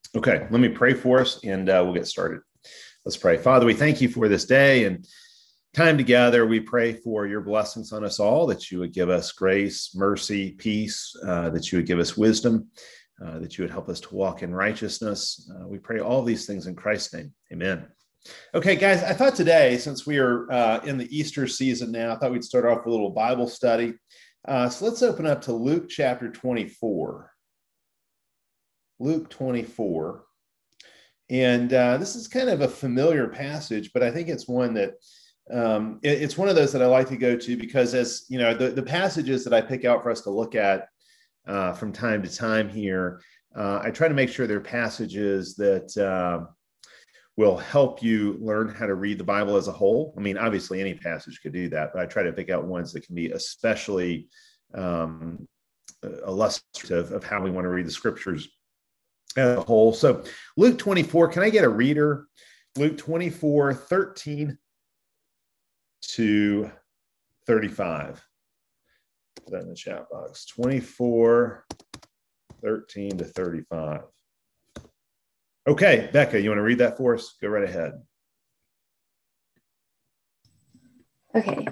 Okay, let me pray for us and we'll get started. Let's pray. Father, we thank you for this day and time together. We pray for your blessings on us all, that you would give us grace, mercy, peace, that you would give us wisdom, that you would help us to walk in righteousness. We pray all these things in Christ's name. Amen. Okay, guys, I thought today, since we are in the Easter season now, I thought we'd start off with a little Bible study. So let's open up to Luke chapter 24. Luke 24. And this is kind of a familiar passage, but I think it's one that it's one of those that I like to go to because, as you know, the passages that I pick out for us to look at from time to time here, I try to make sure they're passages that will help you learn how to read the Bible as a whole. I mean, obviously any passage could do that, but I try to pick out ones that can be especially illustrative of how we want to read the scriptures as a whole. So Luke 24, can I get a reader? Luke 24, 13 to 35. Put that in the chat box. 24, 13 to 35. Okay, Becca, you want to read that for us? Go right ahead. Okay.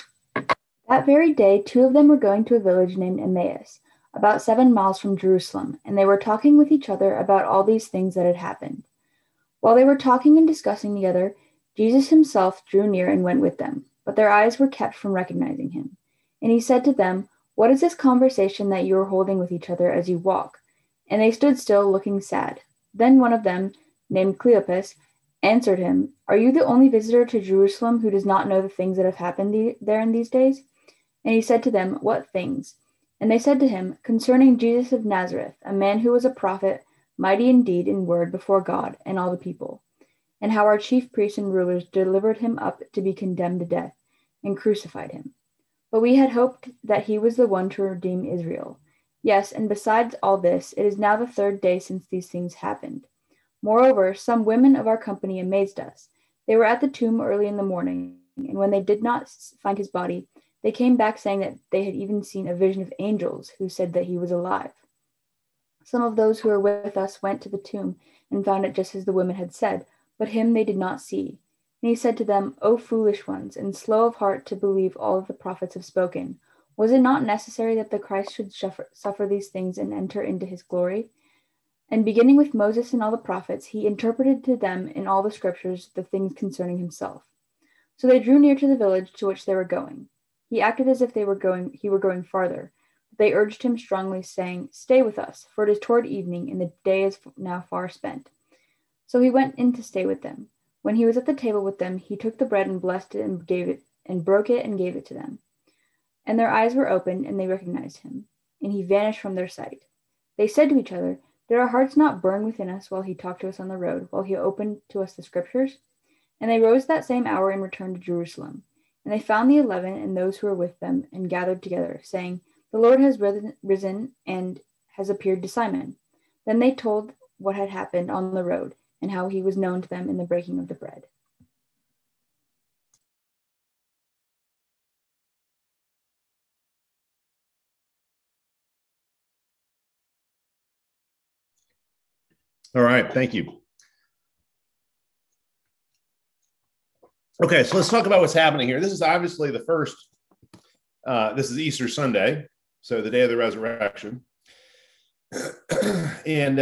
That very day, two of them were going to a village named Emmaus, about 7 miles from Jerusalem, and they were talking with each other about all these things that had happened. While they were talking and discussing together, Jesus himself drew near and went with them, but their eyes were kept from recognizing him. And he said to them, "What is this conversation that you are holding with each other as you walk?" And they stood still, looking sad. Then one of them, named Cleopas, answered him, "Are you the only visitor to Jerusalem who does not know the things that have happened there in these days?" And he said to them, "What things?" And they said to him, "Concerning Jesus of Nazareth, a man who was a prophet, mighty in deed and word before God and all the people, and how our chief priests and rulers delivered him up to be condemned to death and crucified him. But we had hoped that he was the one to redeem Israel. Yes, and besides all this, it is now the 3rd day since these things happened. Moreover, some women of our company amazed us. They were at the tomb early in the morning, and when they did not find his body, they came back saying that they had even seen a vision of angels who said that he was alive. Some of those who were with us went to the tomb and found it just as the women had said, but him they did not see. And he said to them, "O foolish ones, and slow of heart to believe all that the prophets have spoken. Was it not necessary that the Christ should suffer these things and enter into his glory?" And beginning with Moses and all the prophets, he interpreted to them in all the scriptures the things concerning himself. So they drew near to the village to which they were going. He acted as if he were going farther. But they urged him strongly, saying, "Stay with us, for it is toward evening, and the day is now far spent." So he went in to stay with them. When he was at the table with them, he took the bread and blessed it and broke it and gave it to them. And their eyes were opened, and they recognized him, and he vanished from their sight. They said to each other, "Did our hearts not burn within us while he talked to us on the road, while he opened to us the scriptures?" And they rose that same hour and returned to Jerusalem. And they found the 11 and those who were with them, and gathered together, saying, "The Lord has risen and has appeared to Simon." Then they told what had happened on the road, and how he was known to them in the breaking of the bread. All right, thank you. Okay, so let's talk about what's happening here. This is obviously the first, this is Easter Sunday, so the day of the resurrection. And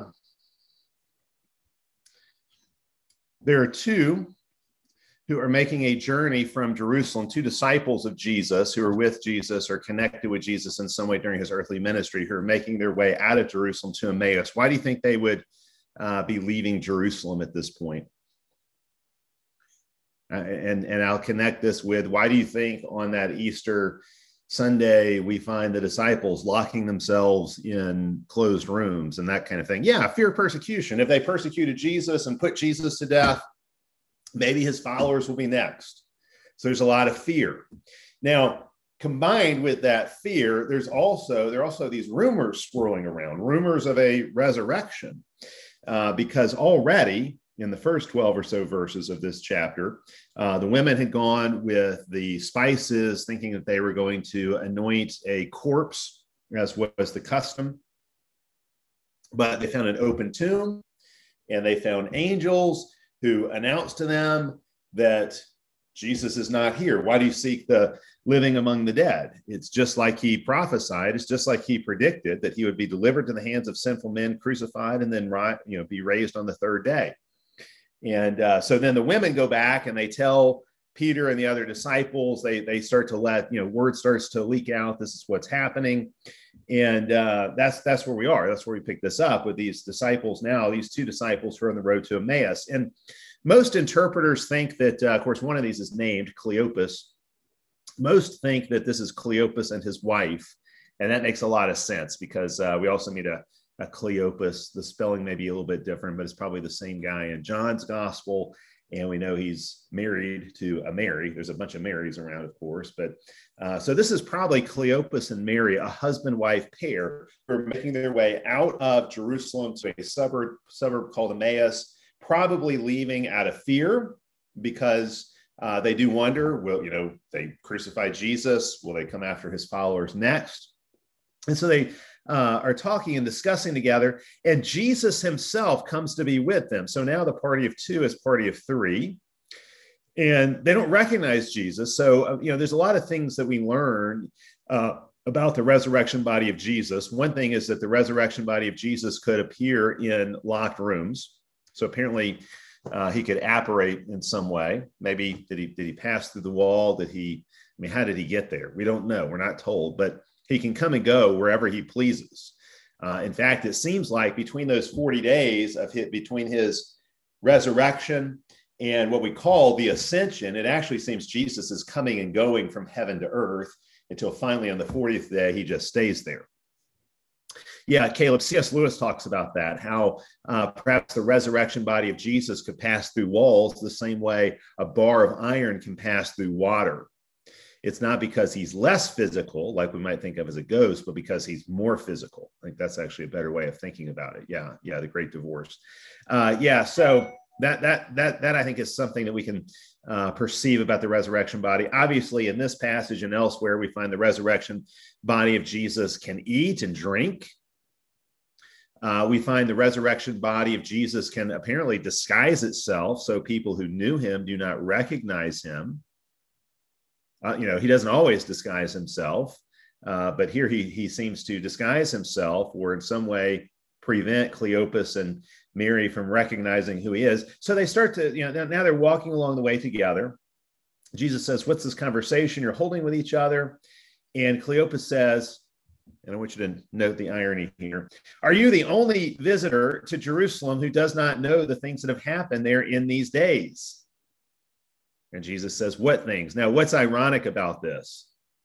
there are two who are making a journey from Jerusalem, two disciples of Jesus who are with Jesus or connected with Jesus in some way during his earthly ministry, who are making their way out of Jerusalem to Emmaus. Why do you think they would be leaving Jerusalem at this point? And I'll connect this with, why do you think on that Easter Sunday we find the disciples locking themselves in closed rooms and that kind of thing? Yeah, fear of persecution. If they persecuted Jesus and put Jesus to death, maybe his followers will be next. So there's a lot of fear. Now, combined with that fear, there are also these rumors swirling around, rumors of a resurrection, because already in the first 12 or so verses of this chapter, the women had gone with the spices, thinking that they were going to anoint a corpse, as was the custom. But they found an open tomb, and they found angels who announced to them that Jesus is not here. Why do you seek the living among the dead? It's just like he prophesied. It's just like he predicted that he would be delivered to the hands of sinful men, crucified, and then be raised on the third day. And so then the women go back and they tell Peter and the other disciples. They start to let word starts to leak out. This is what's happening, and that's where we are. That's where we pick this up with these disciples now. These two disciples who are on the road to Emmaus, and most interpreters think that, of course, one of these is named Cleopas. Most think that this is Cleopas and his wife, and that makes a lot of sense because we also meet a Cleopas. The spelling may be a little bit different, but it's probably the same guy in John's gospel. And we know he's married to a Mary. There's a bunch of Marys around, of course. But so this is probably Cleopas and Mary, a husband-wife pair who are making their way out of Jerusalem to a suburb called Emmaus, probably leaving out of fear because they do wonder, they crucified Jesus. Will they come after his followers next? And so they are talking and discussing together, and Jesus himself comes to be with them. So now the party of two is party of three, and they don't recognize Jesus. So, there's a lot of things that we learn about the resurrection body of Jesus. One thing is that the resurrection body of Jesus could appear in locked rooms. So apparently he could apparate in some way. Maybe did he pass through the wall? How did he get there? We don't know. We're not told, but he can come and go wherever he pleases. In fact, it seems like between those 40 days between his resurrection and what we call the ascension, it actually seems Jesus is coming and going from heaven to earth until finally on the 40th day, he just stays there. Yeah, Caleb, C.S. Lewis talks about that, how perhaps the resurrection body of Jesus could pass through walls the same way a bar of iron can pass through water. It's not because he's less physical, like we might think of as a ghost, but because he's more physical. I think that's actually a better way of thinking about it. Yeah, the Great Divorce. So that I think is something that we can perceive about the resurrection body. Obviously, in this passage and elsewhere, we find the resurrection body of Jesus can eat and drink. We find the resurrection body of Jesus can apparently disguise itself, so people who knew him do not recognize him. He doesn't always disguise himself, but here he seems to disguise himself or in some way prevent Cleopas and Mary from recognizing who he is. So they start to, now they're walking along the way together. Jesus says, "What's this conversation you're holding with each other?" And Cleopas says, and I want you to note the irony here, "Are you the only visitor to Jerusalem who does not know the things that have happened there in these days?" And Jesus says, "What things?" Now, what's ironic about this?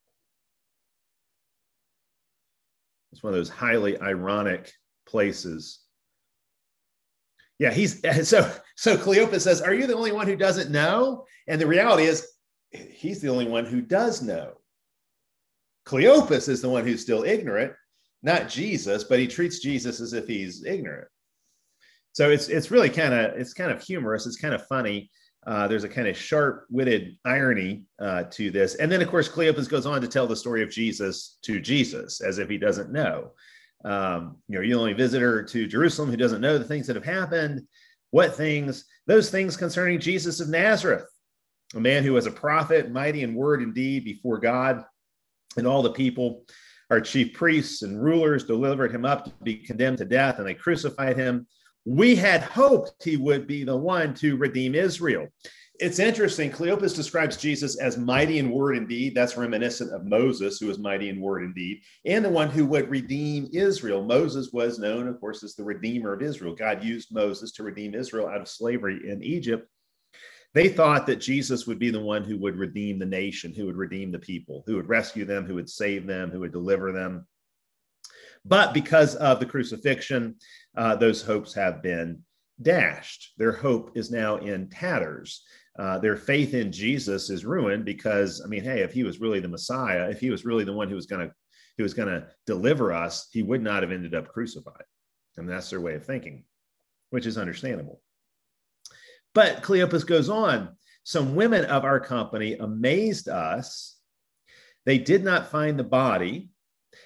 It's one of those highly ironic places. Yeah, so Cleopas says, "Are you the only one who doesn't know?" And the reality is, he's the only one who does know. Cleopas is the one who's still ignorant, not Jesus, but he treats Jesus as if he's ignorant. So it's really kind of humorous. It's kind of funny. There's a kind of sharp-witted irony to this. And then, of course, Cleopas goes on to tell the story of Jesus to Jesus as if he doesn't know. You're the only visitor to Jerusalem who doesn't know the things that have happened. What things? Those things concerning Jesus of Nazareth, a man who was a prophet, mighty in word and deed before God and all the people. Our chief priests and rulers delivered him up to be condemned to death, and they crucified him. We had hoped he would be the one to redeem Israel. It's interesting. Cleopas describes Jesus as mighty in word and deed. That's reminiscent of Moses, who was mighty in word and deed, and the one who would redeem Israel. Moses was known, of course, as the redeemer of Israel. God used Moses to redeem Israel out of slavery in Egypt. They thought that Jesus would be the one who would redeem the nation, who would redeem the people, who would rescue them, who would save them, who would deliver them. But because of the crucifixion, those hopes have been dashed. Their hope is now in tatters. Their faith in Jesus is ruined because, if he was really the Messiah, if he was really the one who was going to deliver us, he would not have ended up crucified. And that's their way of thinking, which is understandable. But Cleopas goes on. Some women of our company amazed us. They did not find the body.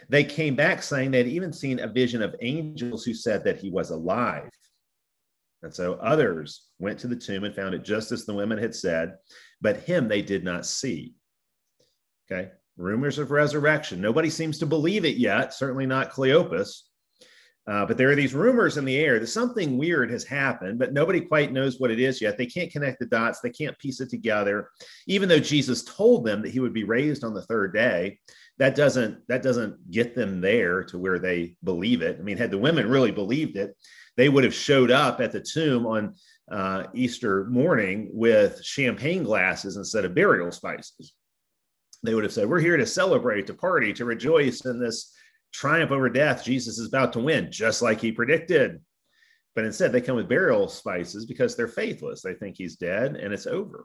They came back saying they'd even seen a vision of angels who said that he was alive. And so others went to the tomb and found it just as the women had said, but him they did not see. Okay, rumors of resurrection. Nobody seems to believe it yet, certainly not Cleopas. But there are these rumors in the air that something weird has happened, but nobody quite knows what it is yet. They can't connect the dots. They can't piece it together. Even though Jesus told them that he would be raised on the third day, that doesn't get them there to where they believe it. I mean, had the women really believed it, they would have showed up at the tomb on Easter morning with champagne glasses instead of burial spices. They would have said, we're here to celebrate, to party, to rejoice in this triumph over death. Jesus is about to win, just like he predicted. But instead, they come with burial spices because they're faithless. They think he's dead and it's over.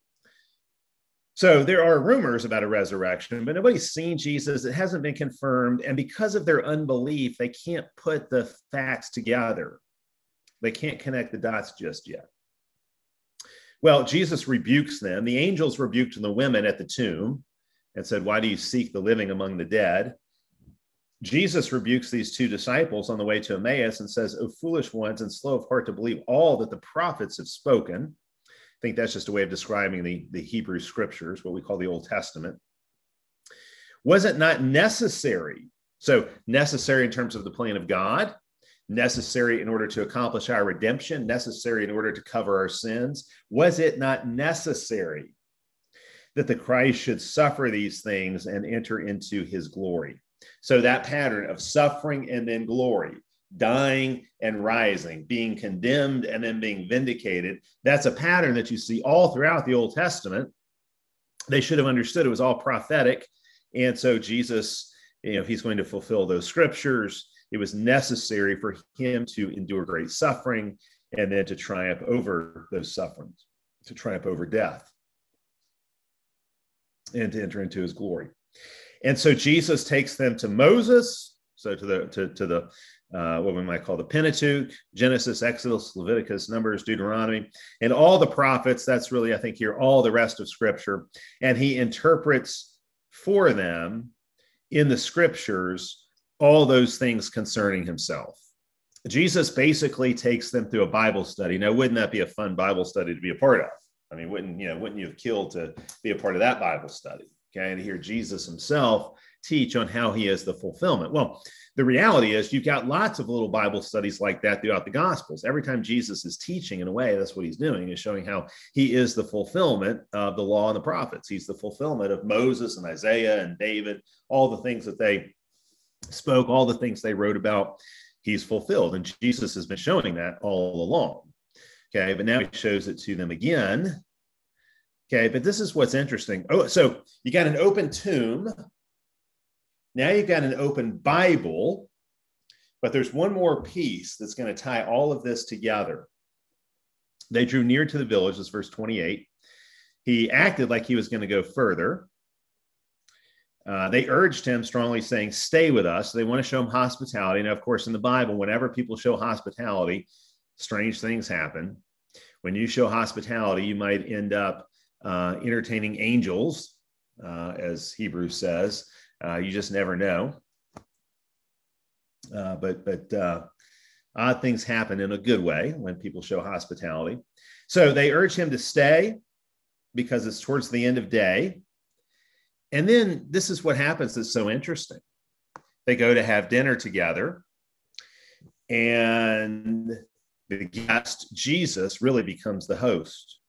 So there are rumors about a resurrection, but nobody's seen Jesus. It hasn't been confirmed. And because of their unbelief, they can't put the facts together. They can't connect the dots just yet. Well, Jesus rebukes them. The angels rebuked the women at the tomb and said, why do you seek the living among the dead? Jesus rebukes these two disciples on the way to Emmaus and says, O foolish ones and slow of heart to believe all that the prophets have spoken. I think that's just a way of describing the Hebrew scriptures, what we call the Old Testament. Was it not necessary? So necessary in terms of the plan of God, necessary in order to accomplish our redemption, necessary in order to cover our sins. Was it not necessary that the Christ should suffer these things and enter into his glory? So that pattern of suffering and then glory, dying and rising, being condemned and then being vindicated, that's a pattern that you see all throughout the Old Testament. They should have understood it was all prophetic. And so Jesus, he's going to fulfill those scriptures. It was necessary for him to endure great suffering and then to triumph over those sufferings, to triumph over death and to enter into his glory. And so Jesus takes them to Moses, so to the what we might call the Pentateuch, Genesis, Exodus, Leviticus, Numbers, Deuteronomy, and all the prophets. That's really, I think, here, all the rest of Scripture. And he interprets for them in the Scriptures all those things concerning himself. Jesus basically takes them through a Bible study. Now, wouldn't that be a fun Bible study to be a part of? I mean, wouldn't you have killed to be a part of that Bible study? Okay, and to hear Jesus himself teach on how he is the fulfillment. Well, the reality is you've got lots of little Bible studies like that throughout the Gospels. Every time Jesus is teaching, in a way, that's what he's doing, is showing how he is the fulfillment of the law and the prophets. He's the fulfillment of Moses and Isaiah and David, all the things that they spoke, all the things they wrote about, he's fulfilled. And Jesus has been showing that all along. Okay, but now he shows it to them again. Okay, but this is what's interesting. Oh, so you got an open tomb. Now you've got an open Bible, but there's one more piece that's going to tie all of this together. They drew near to the village, this is verse 28. He acted like he was going to go further. They urged him strongly, saying, stay with us. They want to show him hospitality. Now, of course, in the Bible, whenever people show hospitality, strange things happen. When you show hospitality, you might end up entertaining angels, as Hebrews says. You just never know. But odd things happen in a good way when people show hospitality. So they urge him to stay because it's towards the end of day. And then this is what happens that's so interesting. They go to have dinner together, and the guest, Jesus, really becomes the host.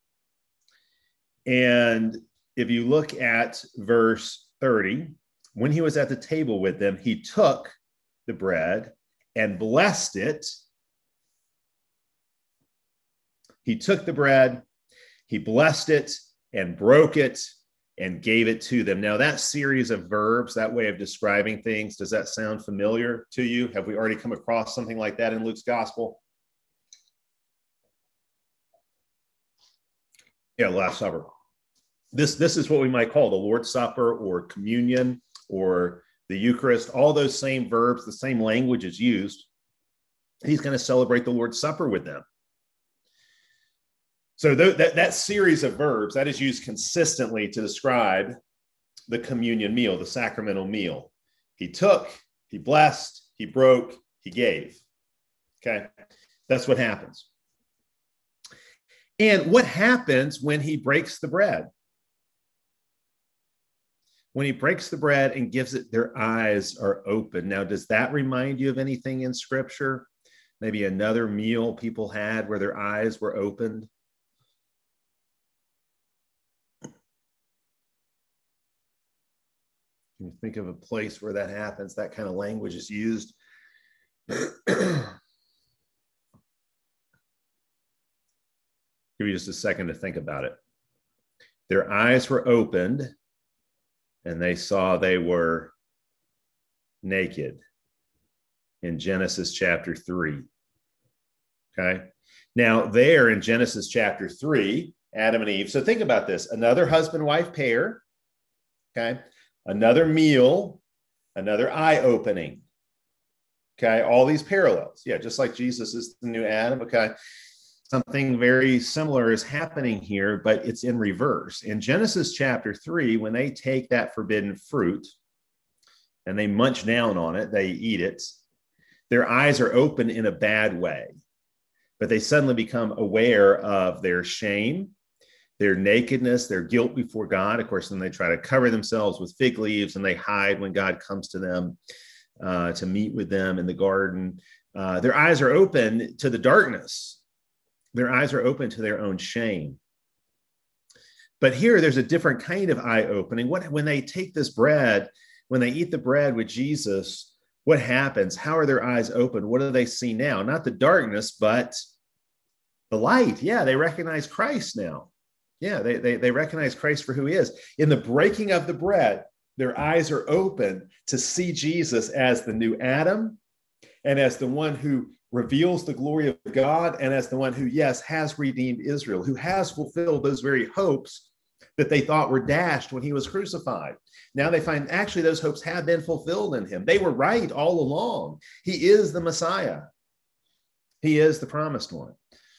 And if you look at verse 30, when he was at the table with them, he took the bread and blessed it. He took the bread, he blessed it and broke it and gave it to them. Now, that series of verbs, that way of describing things, does that sound familiar to you? Have we already come across something like that in Luke's gospel? Yeah, Last Supper. This is what we might call the Lord's Supper or communion or the Eucharist. All those same verbs, the same language is used. He's going to celebrate the Lord's Supper with them. So that series of verbs, that is used consistently to describe the communion meal, the sacramental meal. He took, he blessed, he broke, he gave. Okay, that's what happens. And what happens when he breaks the bread? When he breaks the bread and gives it, their eyes are open. Now, does that remind you of anything in Scripture? Maybe another meal people had where their eyes were opened? Can you think of a place where that happens? That kind of language is used. Give you just a second to think about it. Their eyes were opened and they saw they were naked in Genesis chapter 3. Okay. Now, there in Genesis chapter 3, Adam and Eve. So think about this. Another husband-wife pair. Okay. Another meal, another eye-opening. Okay, all these parallels. Yeah, just like Jesus is the new Adam. Okay, something very similar is happening here, but it's in reverse. In Genesis chapter 3, when they take that forbidden fruit and they munch down on it, they eat it, their eyes are open in a bad way, but they suddenly become aware of their shame, their nakedness, their guilt before God. Of course, then they try to cover themselves with fig leaves and they hide when God comes to them to meet with them in the garden. Their eyes are open to the darkness. Their eyes are open to their own shame. But here, there's a different kind of eye opening. When they take this bread, when they eat the bread with Jesus, what happens? How are their eyes open? What do they see now? Not the darkness, but the light. Yeah, they recognize Christ now. Yeah, they recognize Christ for who he is. In the breaking of the bread, their eyes are open to see Jesus as the new Adam and as the one who reveals the glory of God and as the one who, yes, has redeemed Israel, who has fulfilled those very hopes that they thought were dashed when he was crucified. Now they find actually those hopes have been fulfilled in him. They were right all along. He is the Messiah. He is the promised one.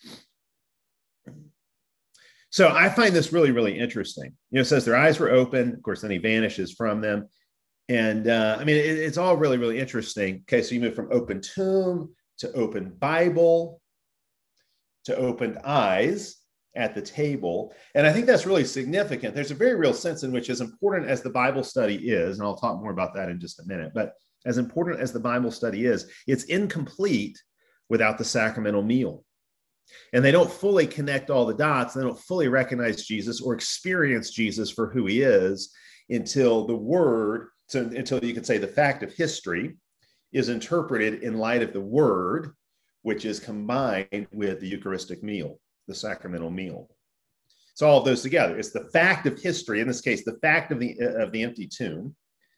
So I find this really, really interesting. It says their eyes were open. Of course, then he vanishes from them. And it's all really, really interesting. Okay, so you move from open tomb to open Bible to opened eyes at the table. And I think that's really significant. There's a very real sense in which, as important as the Bible study is, and I'll talk more about that in just a minute, but as important as the Bible study is, it's incomplete without the sacramental meal. And they don't fully connect all the dots. They don't fully recognize Jesus or experience Jesus for who he is until the word, until you could say the fact of history is interpreted in light of the word, which is combined with the Eucharistic meal, the sacramental meal. It's all of those together. It's the fact of history, in this case, the fact of the empty tomb,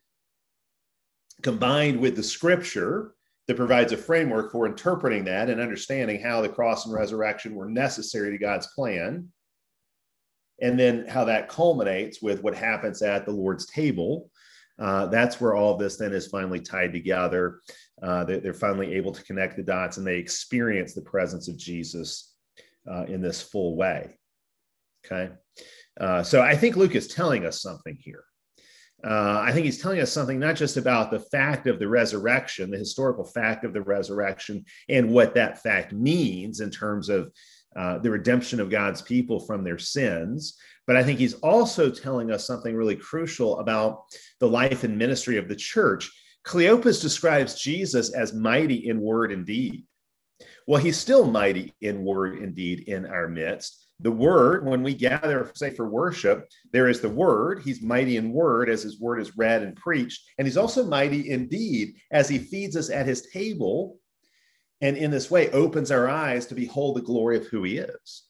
combined with the scripture that provides a framework for interpreting that and understanding how the cross and resurrection were necessary to God's plan, and then how that culminates with what happens at the Lord's table. That's where all of this then is finally tied together. They're finally able to connect the dots and they experience the presence of Jesus in this full way. Okay. So I think Luke is telling us something here. I think he's telling us something not just about the fact of the resurrection, the historical fact of the resurrection, and what that fact means in terms of the redemption of God's people from their sins, but I think he's also telling us something really crucial about the life and ministry of the church. Cleopas describes Jesus as mighty in word and deed. Well, he's still mighty in word and deed in our midst. The word, when we gather, say, for worship, there is the word. He's mighty in word as his word is read and preached. And he's also mighty in deed as he feeds us at his table and in this way opens our eyes to behold the glory of who he is.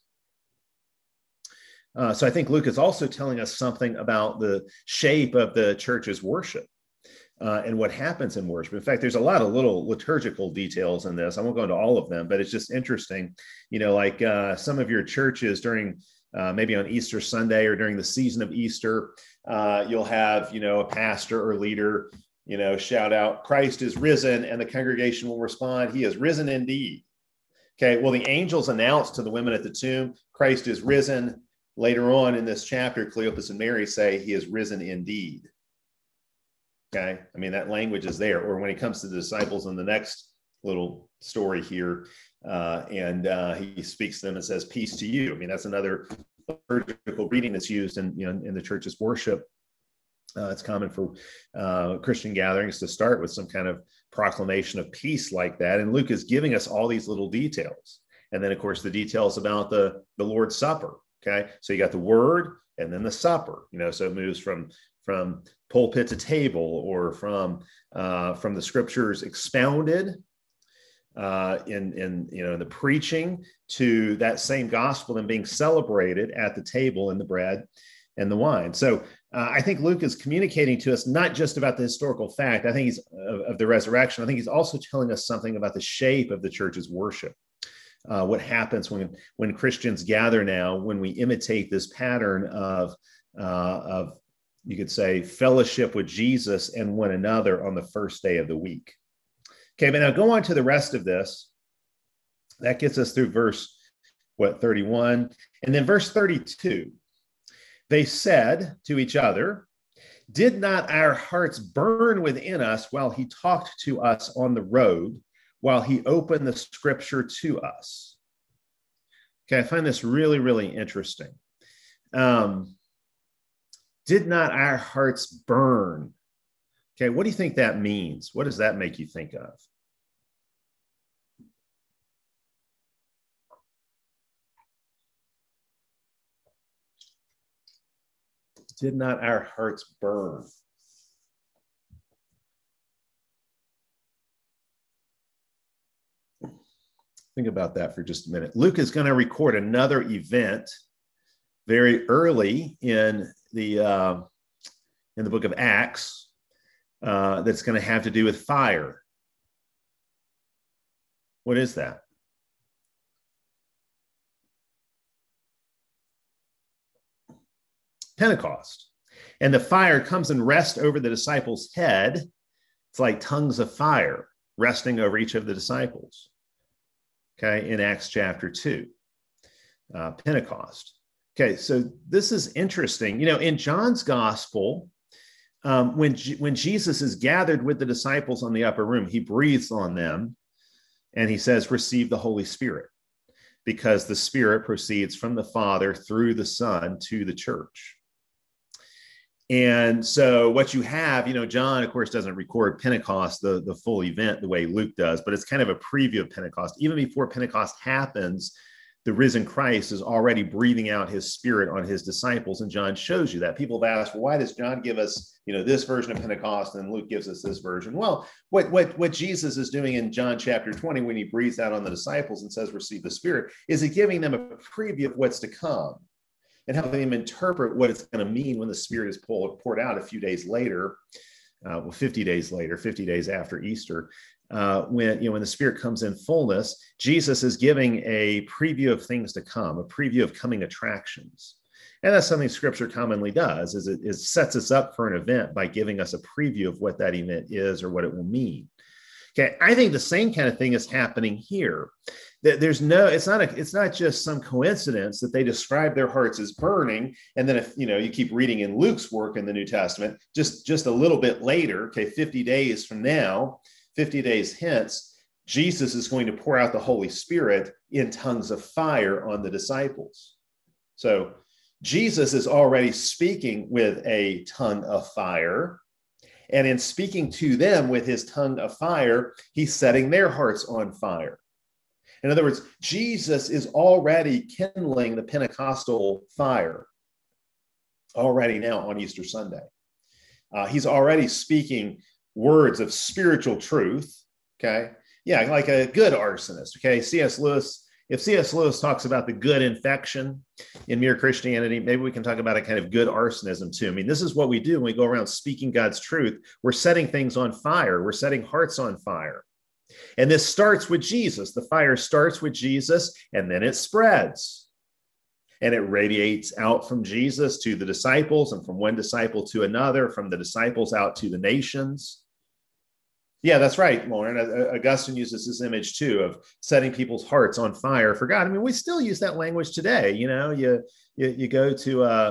So I think Luke is also telling us something about the shape of the church's worship. And what happens in worship. In fact, there's a lot of little liturgical details in this. I won't go into all of them, but it's just interesting. Like some of your churches during maybe on Easter Sunday or during the season of Easter, you'll have, a pastor or leader, shout out, Christ is risen, and the congregation will respond, he is risen indeed. Okay, well, the angels announced to the women at the tomb, Christ is risen. Later on in this chapter, Cleopas and Mary say he is risen indeed. Okay. I mean, that language is there. Or when it comes to the disciples in the next little story here, and he speaks to them and says, peace to you. I mean, that's another liturgical reading that's used in the church's worship. It's common for Christian gatherings to start with some kind of proclamation of peace like that. And Luke is giving us all these little details. And then, of course, the details about the Lord's Supper. Okay. So you got the word and then the supper, so it moves from pulpit to table, or from the scriptures expounded in the preaching, to that same gospel and being celebrated at the table in the bread and the wine. So I think Luke is communicating to us not just about the historical fact, I think he's of the resurrection. I think he's also telling us something about the shape of the church's worship. What happens when Christians gather now, when we imitate this pattern of you could say fellowship with Jesus and one another on the first day of the week. Okay, but now go on to the rest of this. That gets us through verse 31, and then verse 32. They said to each other, "Did not our hearts burn within us while he talked to us on the road, while he opened the scripture to us?" Okay, I find this really, really interesting. Did not our hearts burn? Okay, what do you think that means? What does that make you think of? Did not our hearts burn? Think about that for just a minute. Luke is going to record another event very early in the book of Acts that's going to have to do with fire. What is that? Pentecost. And the fire comes and rests over the disciples' head. It's like tongues of fire resting over each of the disciples. Okay, in Acts chapter 2, Pentecost. Okay, so this is interesting. In John's gospel, when Jesus is gathered with the disciples on the upper room, he breathes on them and he says, "Receive the Holy Spirit," because the Spirit proceeds from the Father through the Son to the church. And so what you have, John, of course, doesn't record Pentecost, the full event, the way Luke does, but it's kind of a preview of Pentecost. Even before Pentecost happens, the risen Christ is already breathing out his Spirit on his disciples. And John shows you that. People have asked, well, why does John give us, this version of Pentecost and Luke gives us this version? Well, what Jesus is doing in John chapter 20, when he breathes out on the disciples and says, "Receive the Spirit," is he giving them a preview of what's to come, and helping them interpret what it's going to mean when the Spirit is poured out a few days later, 50 days later, 50 days after Easter. When the Spirit comes in fullness, Jesus is giving a preview of things to come, a preview of coming attractions. And that's something Scripture commonly does, is it sets us up for an event by giving us a preview of what that event is or what it will mean. Okay, I think the same kind of thing is happening here. It's not just some coincidence that they describe their hearts as burning, and then if you keep reading in Luke's work in the New Testament, just a little bit later, 50 days from now, 50 days hence, Jesus is going to pour out the Holy Spirit in tongues of fire on the disciples. So Jesus is already speaking with a tongue of fire. And in speaking to them with his tongue of fire, he's setting their hearts on fire. In other words, Jesus is already kindling the Pentecostal fire already now on Easter Sunday. He's already speaking words of spiritual truth. Okay. Yeah, like a good arsonist. Okay. If C.S. Lewis talks about the good infection in Mere Christianity, maybe we can talk about a kind of good arsonism too. I mean, this is what we do when we go around speaking God's truth. We're setting things on fire. We're setting hearts on fire. And this starts with Jesus. The fire starts with Jesus, and then it spreads. And it radiates out from Jesus to the disciples, and from one disciple to another, from the disciples out to the nations. Yeah, that's right, Lauren. Augustine uses this image too of setting people's hearts on fire for God. I mean, we still use that language today. You go to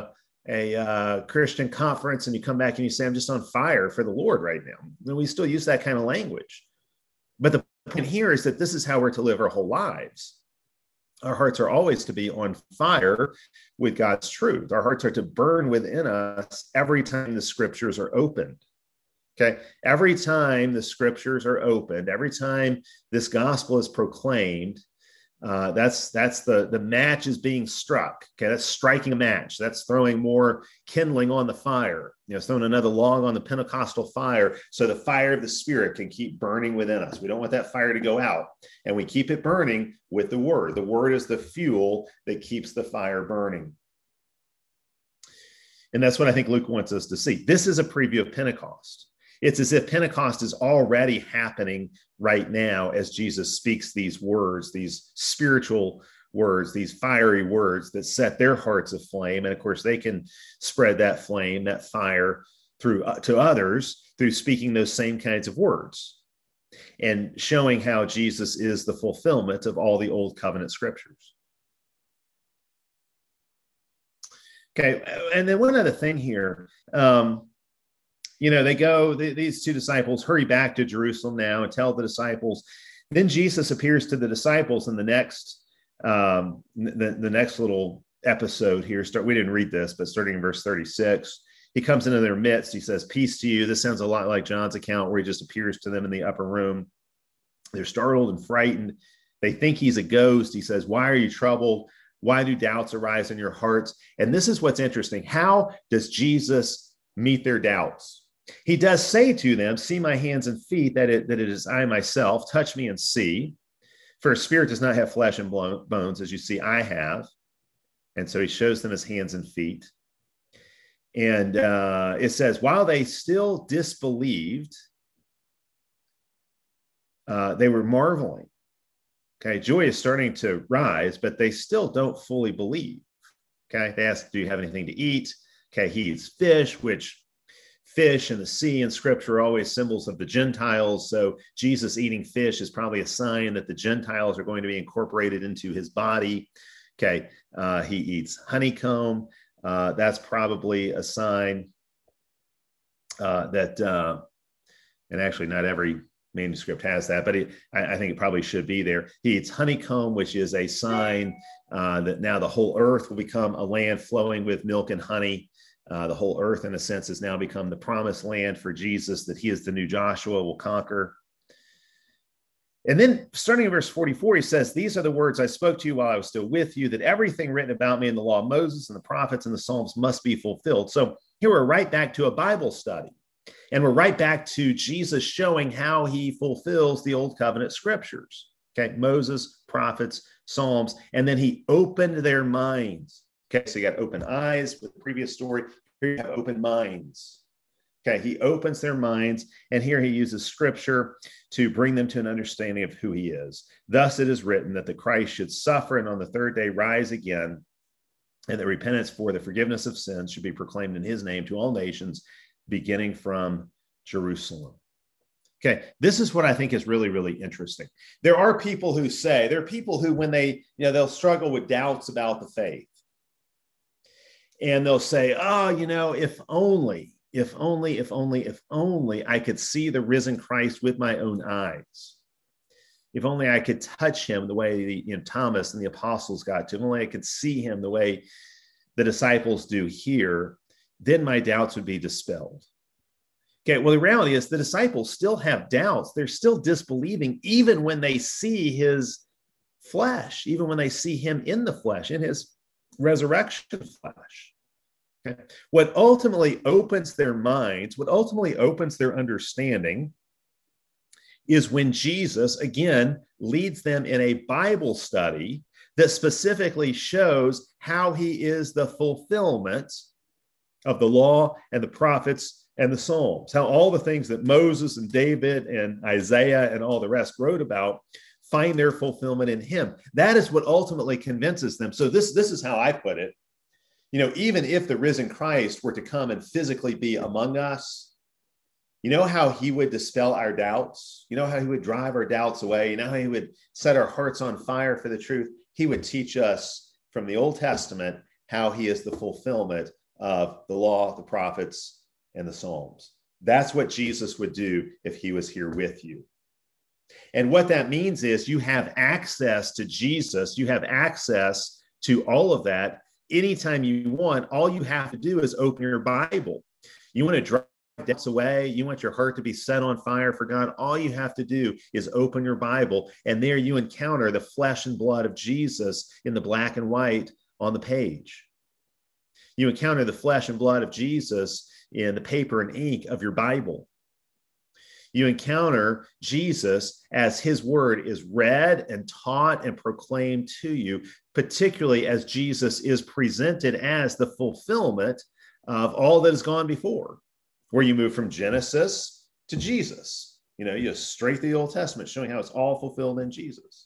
a Christian conference and you come back and you say, I'm just on fire for the Lord right now. And we still use that kind of language. But the point here is that this is how we're to live our whole lives. Our hearts are always to be on fire with God's truth. Our hearts are to burn within us every time the scriptures are opened. Okay. Every time the scriptures are opened, every time this gospel is proclaimed, that's the match is being struck. Okay. That's striking a match. That's throwing more kindling on the fire, throwing another log on the Pentecostal fire. So the fire of the Spirit can keep burning within us. We don't want that fire to go out, and we keep it burning with the word. The word is the fuel that keeps the fire burning. And that's what I think Luke wants us to see. This is a preview of Pentecost. It's as if Pentecost is already happening right now as Jesus speaks these words, these spiritual words, these fiery words that set their hearts aflame. And of course, they can spread that flame, that fire through to others through speaking those same kinds of words and showing how Jesus is the fulfillment of all the old covenant scriptures. Okay, and then one other thing here. These two disciples hurry back to Jerusalem now and tell the disciples. Then Jesus appears to the disciples in the next little episode here. We didn't read this, but starting in verse 36, he comes into their midst. He says, "Peace to you." This sounds a lot like John's account where he just appears to them in the upper room. They're startled and frightened. They think he's a ghost. He says, "Why are you troubled? Why do doubts arise in your hearts?" And this is what's interesting. How does Jesus meet their doubts? He does say to them, "See my hands and feet, that it is I myself. Touch me and see. For a spirit does not have flesh and bones, as you see I have." And so he shows them his hands and feet. And it says, while they still disbelieved, they were marveling. Okay, joy is starting to rise, but they still don't fully believe. Okay, they ask, "Do you have anything to eat?" Okay, he eats fish, which fish and the sea in scripture are always symbols of the Gentiles. So Jesus eating fish is probably a sign that the Gentiles are going to be incorporated into his body. Okay, he eats honeycomb. That's probably a sign that, and actually not every manuscript has that, but I think it probably should be there. He eats honeycomb, which is a sign that now the whole earth will become a land flowing with milk and honey. The whole earth, in a sense, has now become the promised land for Jesus, that he is the new Joshua, will conquer. And then starting in verse 44, he says, "These are the words I spoke to you while I was still with you, that everything written about me in the law of Moses and the prophets and the Psalms must be fulfilled." So here we're right back to a Bible study. And we're right back to Jesus showing how he fulfills the old covenant scriptures. Okay, Moses, prophets, Psalms, and then he opened their minds. Okay, so you got open eyes with the previous story. Here you have open minds. Okay, he opens their minds, and here he uses scripture to bring them to an understanding of who he is. "Thus it is written that the Christ should suffer and on the third day rise again, and that repentance for the forgiveness of sins should be proclaimed in his name to all nations, beginning from Jerusalem." Okay, this is what I think is really, really interesting. There are people who when they'll struggle with doubts about the faith. And they'll say, "Oh, if only I could see the risen Christ with my own eyes. If only I could touch him the way Thomas and the apostles got to. If only I could see him the way the disciples do here, then my doubts would be dispelled." Okay, well, the reality is the disciples still have doubts. They're still disbelieving, even when they see his flesh, even when they see him in the flesh, in his resurrection flesh. Okay. What ultimately opens their minds, what ultimately opens their understanding, is when Jesus, again, leads them in a Bible study that specifically shows how he is the fulfillment of the law and the prophets and the Psalms, how all the things that Moses and David and Isaiah and all the rest wrote about find their fulfillment in him. That is what ultimately convinces them. So this is how I put it. Even if the risen Christ were to come and physically be among us, you know how he would dispel our doubts? You know how he would drive our doubts away? You know how he would set our hearts on fire for the truth? He would teach us from the Old Testament how he is the fulfillment of the law, the prophets, and the Psalms. That's what Jesus would do if he was here with you. And what that means is you have access to Jesus. You have access to all of that anytime you want. All you have to do is open your Bible. You want to drive doubts away. You want your heart to be set on fire for God. All you have to do is open your Bible, and there you encounter the flesh and blood of Jesus in the black and white on the page. You encounter the flesh and blood of Jesus in the paper and ink of your Bible. You encounter Jesus as his word is read and taught and proclaimed to you, particularly as Jesus is presented as the fulfillment of all that has gone before, where you move from Genesis to Jesus. You know, you just straight through the Old Testament, showing how it's all fulfilled in Jesus.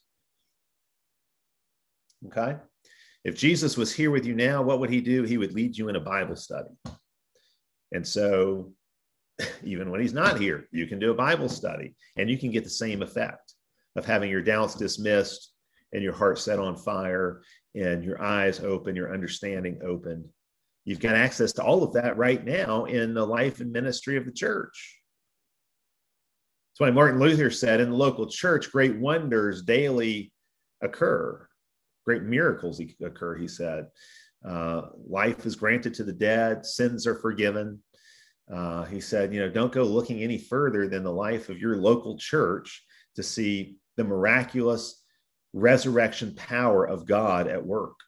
Okay? If Jesus was here with you now, what would he do? He would lead you in a Bible study. And so even when he's not here, you can do a Bible study, and you can get the same effect of having your doubts dismissed and your heart set on fire and your eyes open, your understanding opened. You've got access to all of that right now in the life and ministry of the church. That's why Martin Luther said, in the local church, great wonders daily occur. Great miracles occur, he said. Life is granted to the dead. Sins are forgiven. He said, you know, don't go looking any further than the life of your local church to see the miraculous resurrection power of God at work.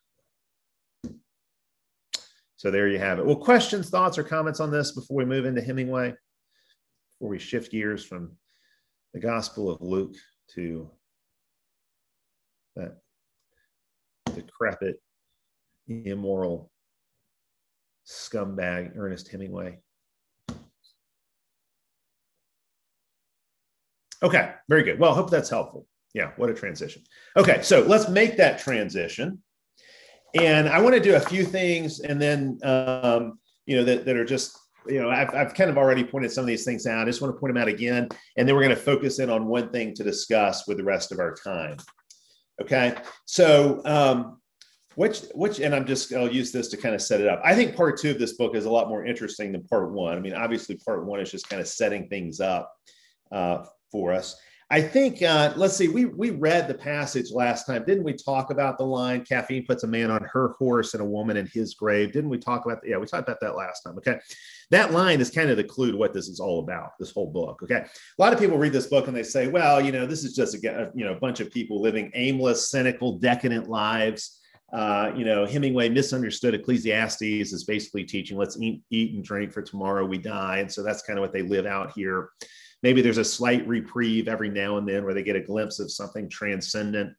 So there you have it. Well, questions, thoughts, or comments on this before we move into Hemingway? Before we shift gears from the Gospel of Luke to that decrepit, immoral scumbag Ernest Hemingway. Okay, very good. Well, hope that's helpful. Yeah, what a transition. Okay, so let's make that transition. And I want to do a few things, and then, that are just, I've kind of already pointed some of these things out. I just want to point them out again. And then we're going to focus in on one thing to discuss with the rest of our time. Okay, so and I'll use this to kind of set it up. I think part 2 of this book is a lot more interesting than part 1. I mean, obviously part 1 is just kind of setting things up for us. I think, let's see, we read the passage last time. Didn't we talk about the line, caffeine puts a man on her horse and a woman in his grave? Didn't we talk about that? Yeah, we talked about that last time. Okay. That line is kind of the clue to what this is all about, this whole book. Okay. A lot of people read this book and they say, well, this is just a bunch of people living aimless, cynical, decadent lives. Hemingway misunderstood Ecclesiastes is basically teaching, let's eat and drink, for tomorrow we die. And so that's kind of what they live out here. Maybe there's a slight reprieve every now and then where they get a glimpse of something transcendent,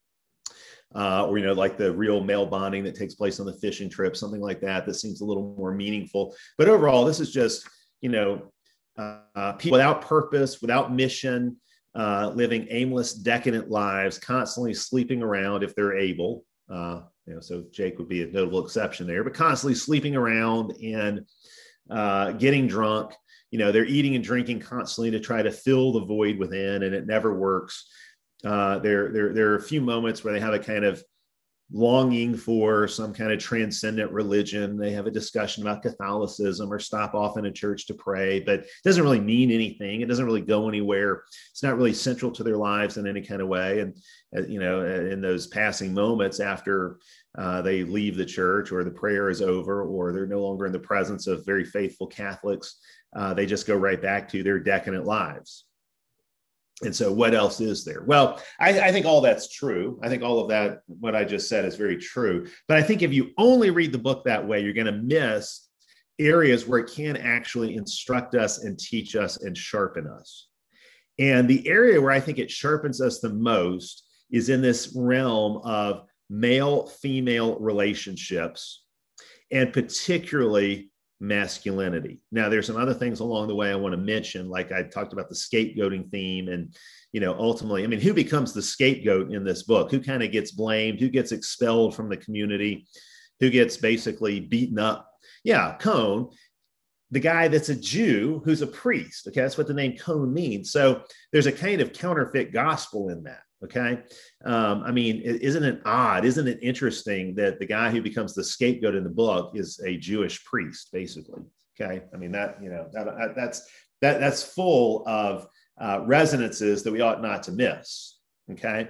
or, like the real male bonding that takes place on the fishing trip, something like that seems a little more meaningful. But overall, this is just, people without purpose, without mission, living aimless, decadent lives, constantly sleeping around if they're able. So Jake would be a notable exception there, but constantly sleeping around and getting drunk. They're eating and drinking constantly to try to fill the void within, and it never works. There are a few moments where they have a kind of longing for some kind of transcendent religion. They have a discussion about Catholicism or stop off in a church to pray, but it doesn't really mean anything. It doesn't really go anywhere. It's not really central to their lives in any kind of way. And, in those passing moments after they leave the church, or the prayer is over, or they're no longer in the presence of very faithful Catholics, they just go right back to their decadent lives. And so what else is there? Well, I think all that's true. I think all of that, what I just said, is very true. But I think if you only read the book that way, you're going to miss areas where it can actually instruct us and teach us and sharpen us. And the area where I think it sharpens us the most is in this realm of male-female relationships, and particularly masculinity. Now, there's some other things along the way I want to mention, like I talked about the scapegoating theme, and ultimately, who becomes the scapegoat in this book? Who kind of gets blamed? Who gets expelled from the community? Who gets basically beaten up? Yeah, Cone, the guy that's a Jew who's a priest. Okay, that's what the name Cone means. So there's a kind of counterfeit gospel in that. Okay. I mean, isn't it odd? Isn't it interesting that the guy who becomes the scapegoat in the book is a Jewish priest, basically? Okay. I mean, that's full of resonances that we ought not to miss. Okay.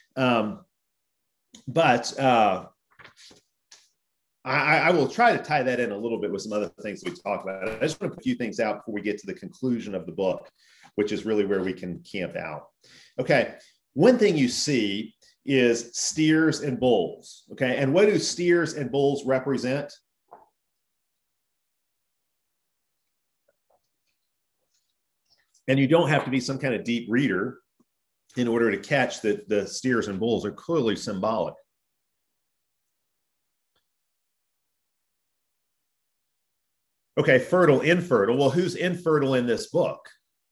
But I will try to tie that in a little bit with some other things we talk about. I just want to put a few things out before we get to the conclusion of the book, which is really where we can camp out. Okay. One thing you see is steers and bulls. Okay. And what do steers and bulls represent? And you don't have to be some kind of deep reader in order to catch that the steers and bulls are clearly symbolic. Okay, fertile, infertile. Well, who's infertile in this book?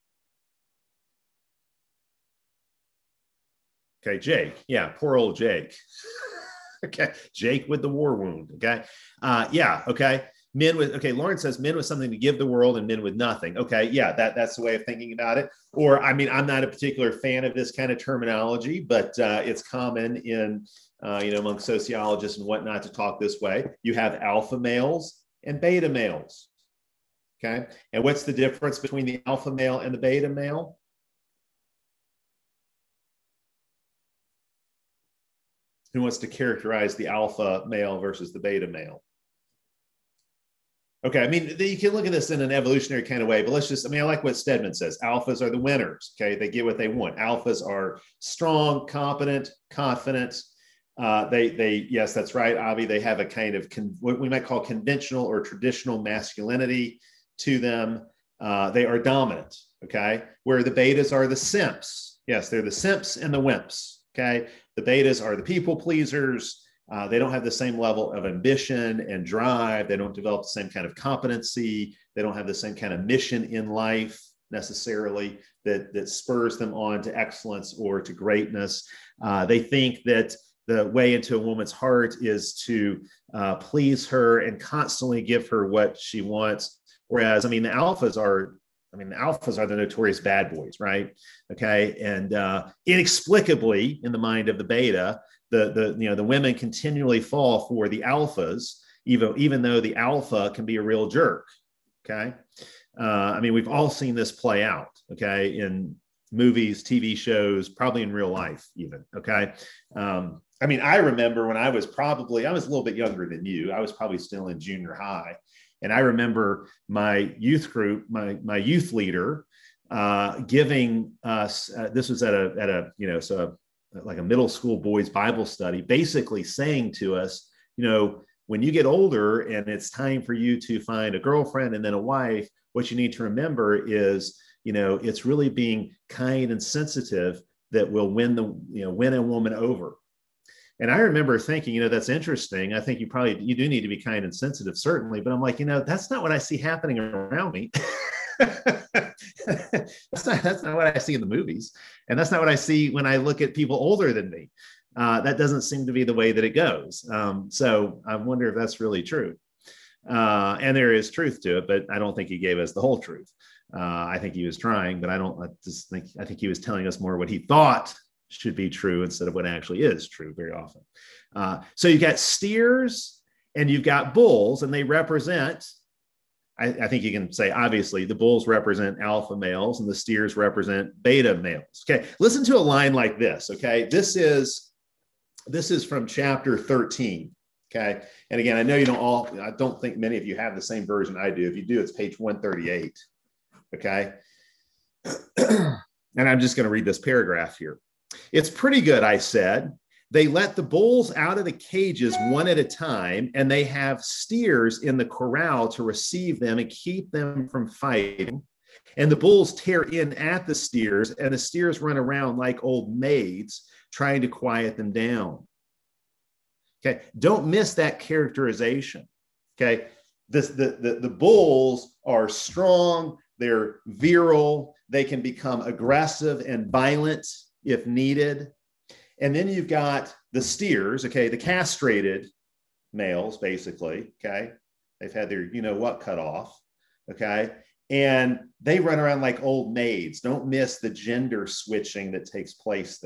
Okay, Jake. Yeah, poor old Jake. Okay, Jake with the war wound. Okay, yeah. Okay, men with. Okay, Lauren says men with something to give the world and men with nothing. Okay, yeah, that's the way of thinking about it. Or, I mean, I'm not a particular fan of this kind of terminology, but it's common in among sociologists and whatnot to talk this way. You have alpha males and beta males. Okay, and what's the difference between the alpha male and the beta male? Who wants to characterize the alpha male versus the beta male? Okay, I mean, you can look at this in an evolutionary kind of way, but I like what Stedman says. Alphas are the winners, okay? They get what they want. Alphas are strong, competent, confident. Yes, that's right, Avi. They have a kind of what we might call conventional or traditional masculinity to them. They are dominant, okay? Where the betas are the simps. Yes, they're the simps and the wimps, okay? The betas are the people pleasers. They don't have the same level of ambition and drive. They don't develop the same kind of competency. They don't have the same kind of mission in life necessarily that spurs them on to excellence or to greatness. They think that the way into a woman's heart is to please her and constantly give her what she wants. Whereas, the alphas are the notorious bad boys, right? Okay, and inexplicably, in the mind of the beta, the women continually fall for the alphas, even though the alpha can be a real jerk. Okay, we've all seen this play out. Okay, in movies, TV shows, probably in real life, even. Okay, I remember when I was a little bit younger than you. I was probably still in junior high. And I remember my youth group, my youth leader, giving us. This was at a like a middle school boys Bible study, basically saying to us, when you get older and it's time for you to find a girlfriend and then a wife, what you need to remember is, it's really being kind and sensitive that will win a woman over. And I remember thinking, that's interesting. I think you do need to be kind and sensitive, certainly. But I'm like, that's not what I see happening around me. that's not what I see in the movies. And that's not what I see when I look at people older than me. That doesn't seem to be the way that it goes. So I wonder if that's really true. And there is truth to it, but I don't think he gave us the whole truth. I think he was trying, but I think he was telling us more what he thought should be true instead of what actually is true very often. So you've got steers and you've got bulls, and they represent, I think you can say, obviously, the bulls represent alpha males and the steers represent beta males. Okay, listen to a line like this. Okay, this is from chapter 13. Okay, and again, I know I don't think many of you have the same version I do. If you do, it's page 138. Okay, and I'm just going to read this paragraph here. It's pretty good, I said. They let the bulls out of the cages one at a time, and they have steers in the corral to receive them and keep them from fighting. And the bulls tear in at the steers, and the steers run around like old maids trying to quiet them down. Okay, don't miss that characterization. Okay, the bulls are strong, they're virile, they can become aggressive and violent if needed. And then you've got the steers, okay, the castrated males, basically, okay? They've had their what cut off, okay? And they run around like old maids. Don't miss the gender switching that takes place there,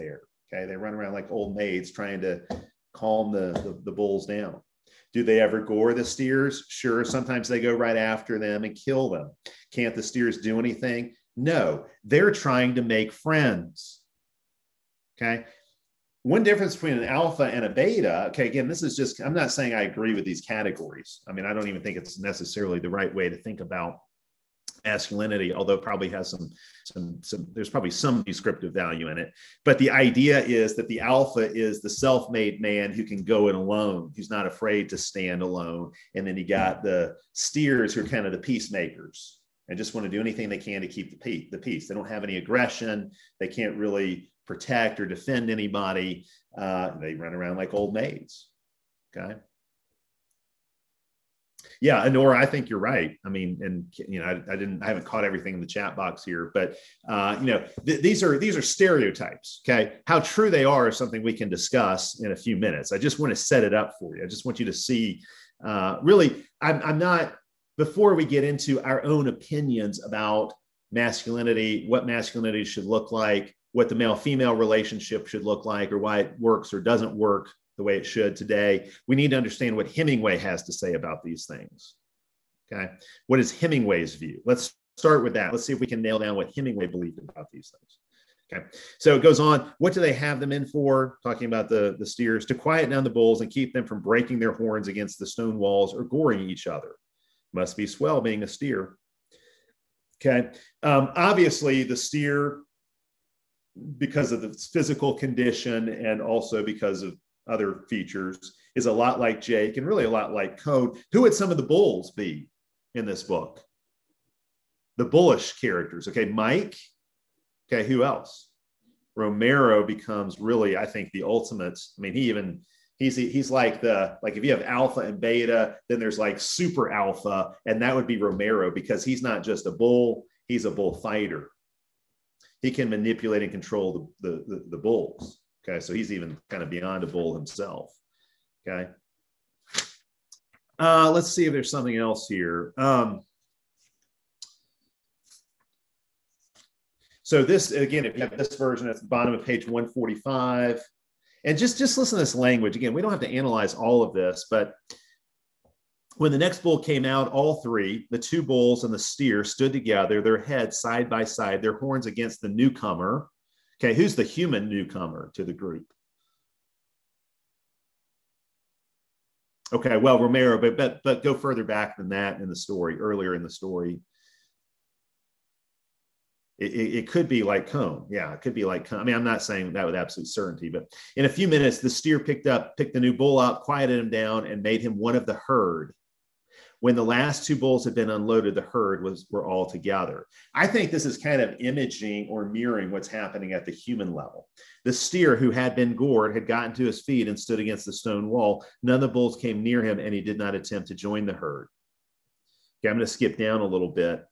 Okay, they run around like old maids trying to calm the bulls down. Do they ever gore the steers? Sure. Sometimes they go right after them and kill them. Can't the steers do anything? No, they're trying to make friends. Okay. One difference between an alpha and a beta. Okay. Again, this is just, I'm not saying I agree with these categories. I mean, I don't even think it's necessarily the right way to think about masculinity, although it probably has some there's probably some descriptive value in it. But the idea is that the alpha is the self-made man who can go it alone, who's not afraid to stand alone. And then you got the steers who are kind of the peacemakers and just want to do anything they can to keep the peace. They don't have any aggression. They can't really protect or defend anybody. They run around like old maids. Okay. Yeah, Nora, I think you're right. I mean, and I haven't caught everything in the chat box here, but these are stereotypes. Okay, how true they are is something we can discuss in a few minutes. I just want to set it up for you. I just want you to see. Really, I'm not. Before we get into our own opinions about masculinity, what masculinity should look like, what the male-female relationship should look like, or why it works or doesn't work the way it should today, we need to understand what Hemingway has to say about these things. Okay. What is Hemingway's view? Let's start with that. Let's see if we can nail down what Hemingway believed about these things. Okay. So it goes on. What do they have them in for? Talking about the steers, to quiet down the bulls and keep them from breaking their horns against the stone walls or goring each other. Must be swell being a steer. Okay. Obviously, the steer, because of its physical condition and also because of other features, is a lot like Jake and really a lot like Cone. Who would some of the bulls be in this book? The bullish characters. Okay, Mike. Okay, who else? Romero becomes really, I think, the ultimate. I mean, he's like if you have alpha and beta, then there's like super alpha, and that would be Romero, because he's not just a bull, he's a bullfighter. He can manipulate and control the bulls. Okay, so he's even kind of beyond a bull himself. Okay. Let's see if there's something else here. So this, again, if you have this version at the bottom of page 145, and just listen to this language. Again, we don't have to analyze all of this, but when the next bull came out, all three, the two bulls and the steer, stood together, their heads side by side, their horns against the newcomer. Okay, who's the human newcomer to the group? Okay, well, Romero, but go further back than that in the story, earlier in the story. It could be like Cone. Yeah, it could be like Cone. I mean, I'm not saying that with absolute certainty, but in a few minutes, the steer picked the new bull up, quieted him down, and made him one of the herd. When the last two bulls had been unloaded, the herd were all together. I think this is kind of imaging or mirroring what's happening at the human level. The steer, who had been gored, had gotten to his feet and stood against the stone wall. None of the bulls came near him, and he did not attempt to join the herd. Okay, I'm going to skip down a little bit.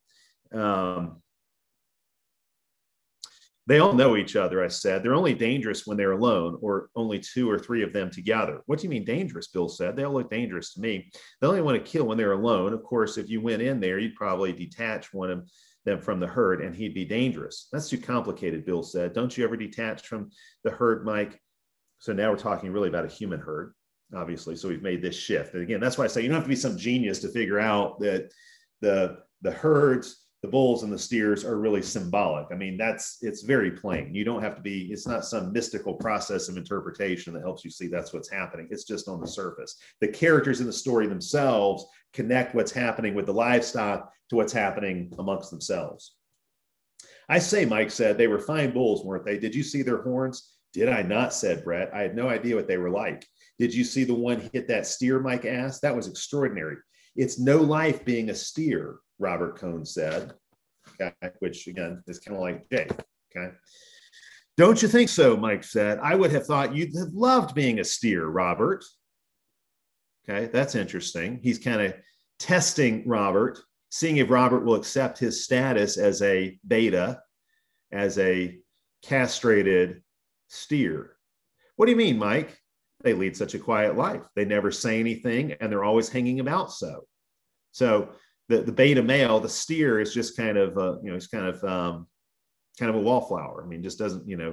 They all know each other, I said. They're only dangerous when they're alone, or only two or three of them together. What do you mean dangerous? Bill said. They all look dangerous to me. They only want to kill when they're alone. Of course, if you went in there, you'd probably detach one of them from the herd, and he'd be dangerous. That's too complicated, Bill said. Don't you ever detach from the herd, Mike? So now we're talking really about a human herd, obviously. So we've made this shift. And again, that's why I say you don't have to be some genius to figure out that the herds, the bulls and the steers, are really symbolic. I mean, it's very plain. You don't have to be, it's not some mystical process of interpretation that helps you see that's what's happening. It's just on the surface. The characters in the story themselves connect what's happening with the livestock to what's happening amongst themselves. I say, Mike said, they were fine bulls, weren't they? Did you see their horns? Did I not, said Brett. I had no idea what they were like. Did you see the one hit that steer, Mike asked? That was extraordinary. It's no life being a steer, Robert Cone said, okay, which again is kind of like Jake. Okay. Don't you think so? Mike said. I would have thought you'd have loved being a steer, Robert. Okay, that's interesting. He's kind of testing Robert, seeing if Robert will accept his status as a beta, as a castrated steer. What do you mean, Mike? They lead such a quiet life. They never say anything, and they're always hanging about. So the beta male, the steer, is just kind of he's kind of a wallflower. I mean, just doesn't,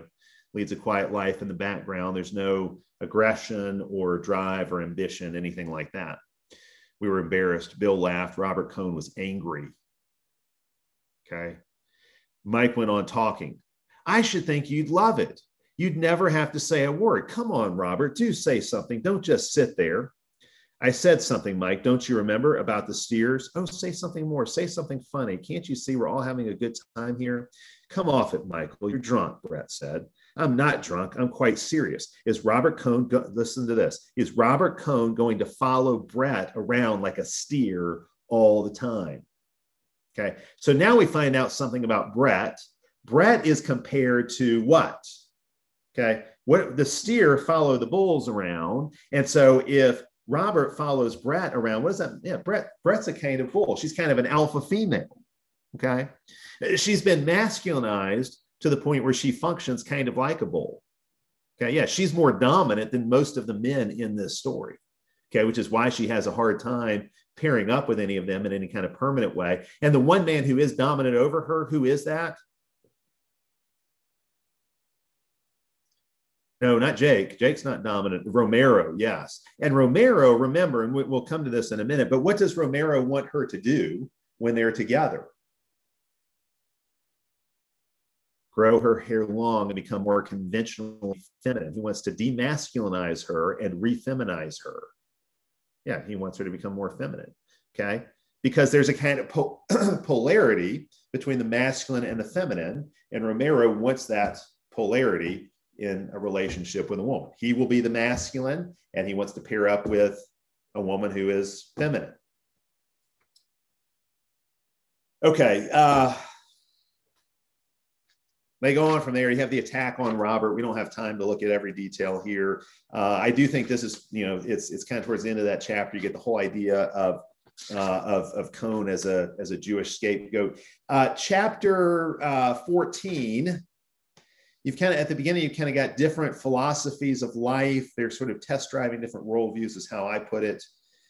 leads a quiet life in the background. There's no aggression or drive or ambition, anything like that. We were embarrassed. Bill laughed. Robert Cohn was angry. Okay. Mike went on talking. I should think you'd love it. You'd never have to say a word. Come on, Robert, do say something. Don't just sit there. I said something, Mike. Don't you remember about the steers? Oh, say something more. Say something funny. Can't you see we're all having a good time here? Come off it, Michael. You're drunk, Brett said. I'm not drunk. I'm quite serious. Is Robert Cohn, listen to this, is Robert Cohn going to follow Brett around like a steer all the time? Okay. So now we find out something about Brett. Brett is compared to what? Okay. What the steer follow the bulls around. And so if Robert follows Brett around, what is that? Yeah, Brett's a kind of bull. She's kind of an alpha female. Okay. She's been masculinized to the point where she functions kind of like a bull. Okay. Yeah. She's more dominant than most of the men in this story. Okay. Which is why she has a hard time pairing up with any of them in any kind of permanent way. And the one man who is dominant over her, who is that? No, not Jake. Jake's not dominant. Romero, yes. And Romero, remember, and we'll come to this in a minute, but what does Romero want her to do when they're together? Grow her hair long and become more conventionally feminine. He wants to demasculinize her and refeminize her. Yeah, he wants her to become more feminine. Okay. Because there's a kind of polarity between the masculine and the feminine. And Romero wants that polarity in a relationship with a woman. He will be the masculine and he wants to pair up with a woman who is feminine. Okay. They go on from there. You have the attack on Robert. We don't have time to look at every detail here. I do think this is, it's kind of towards the end of that chapter. You get the whole idea of Cohn as a Jewish scapegoat. Chapter 14. You've kind of, at the beginning, you kind of got different philosophies of life. They're sort of test driving different worldviews is how I put it.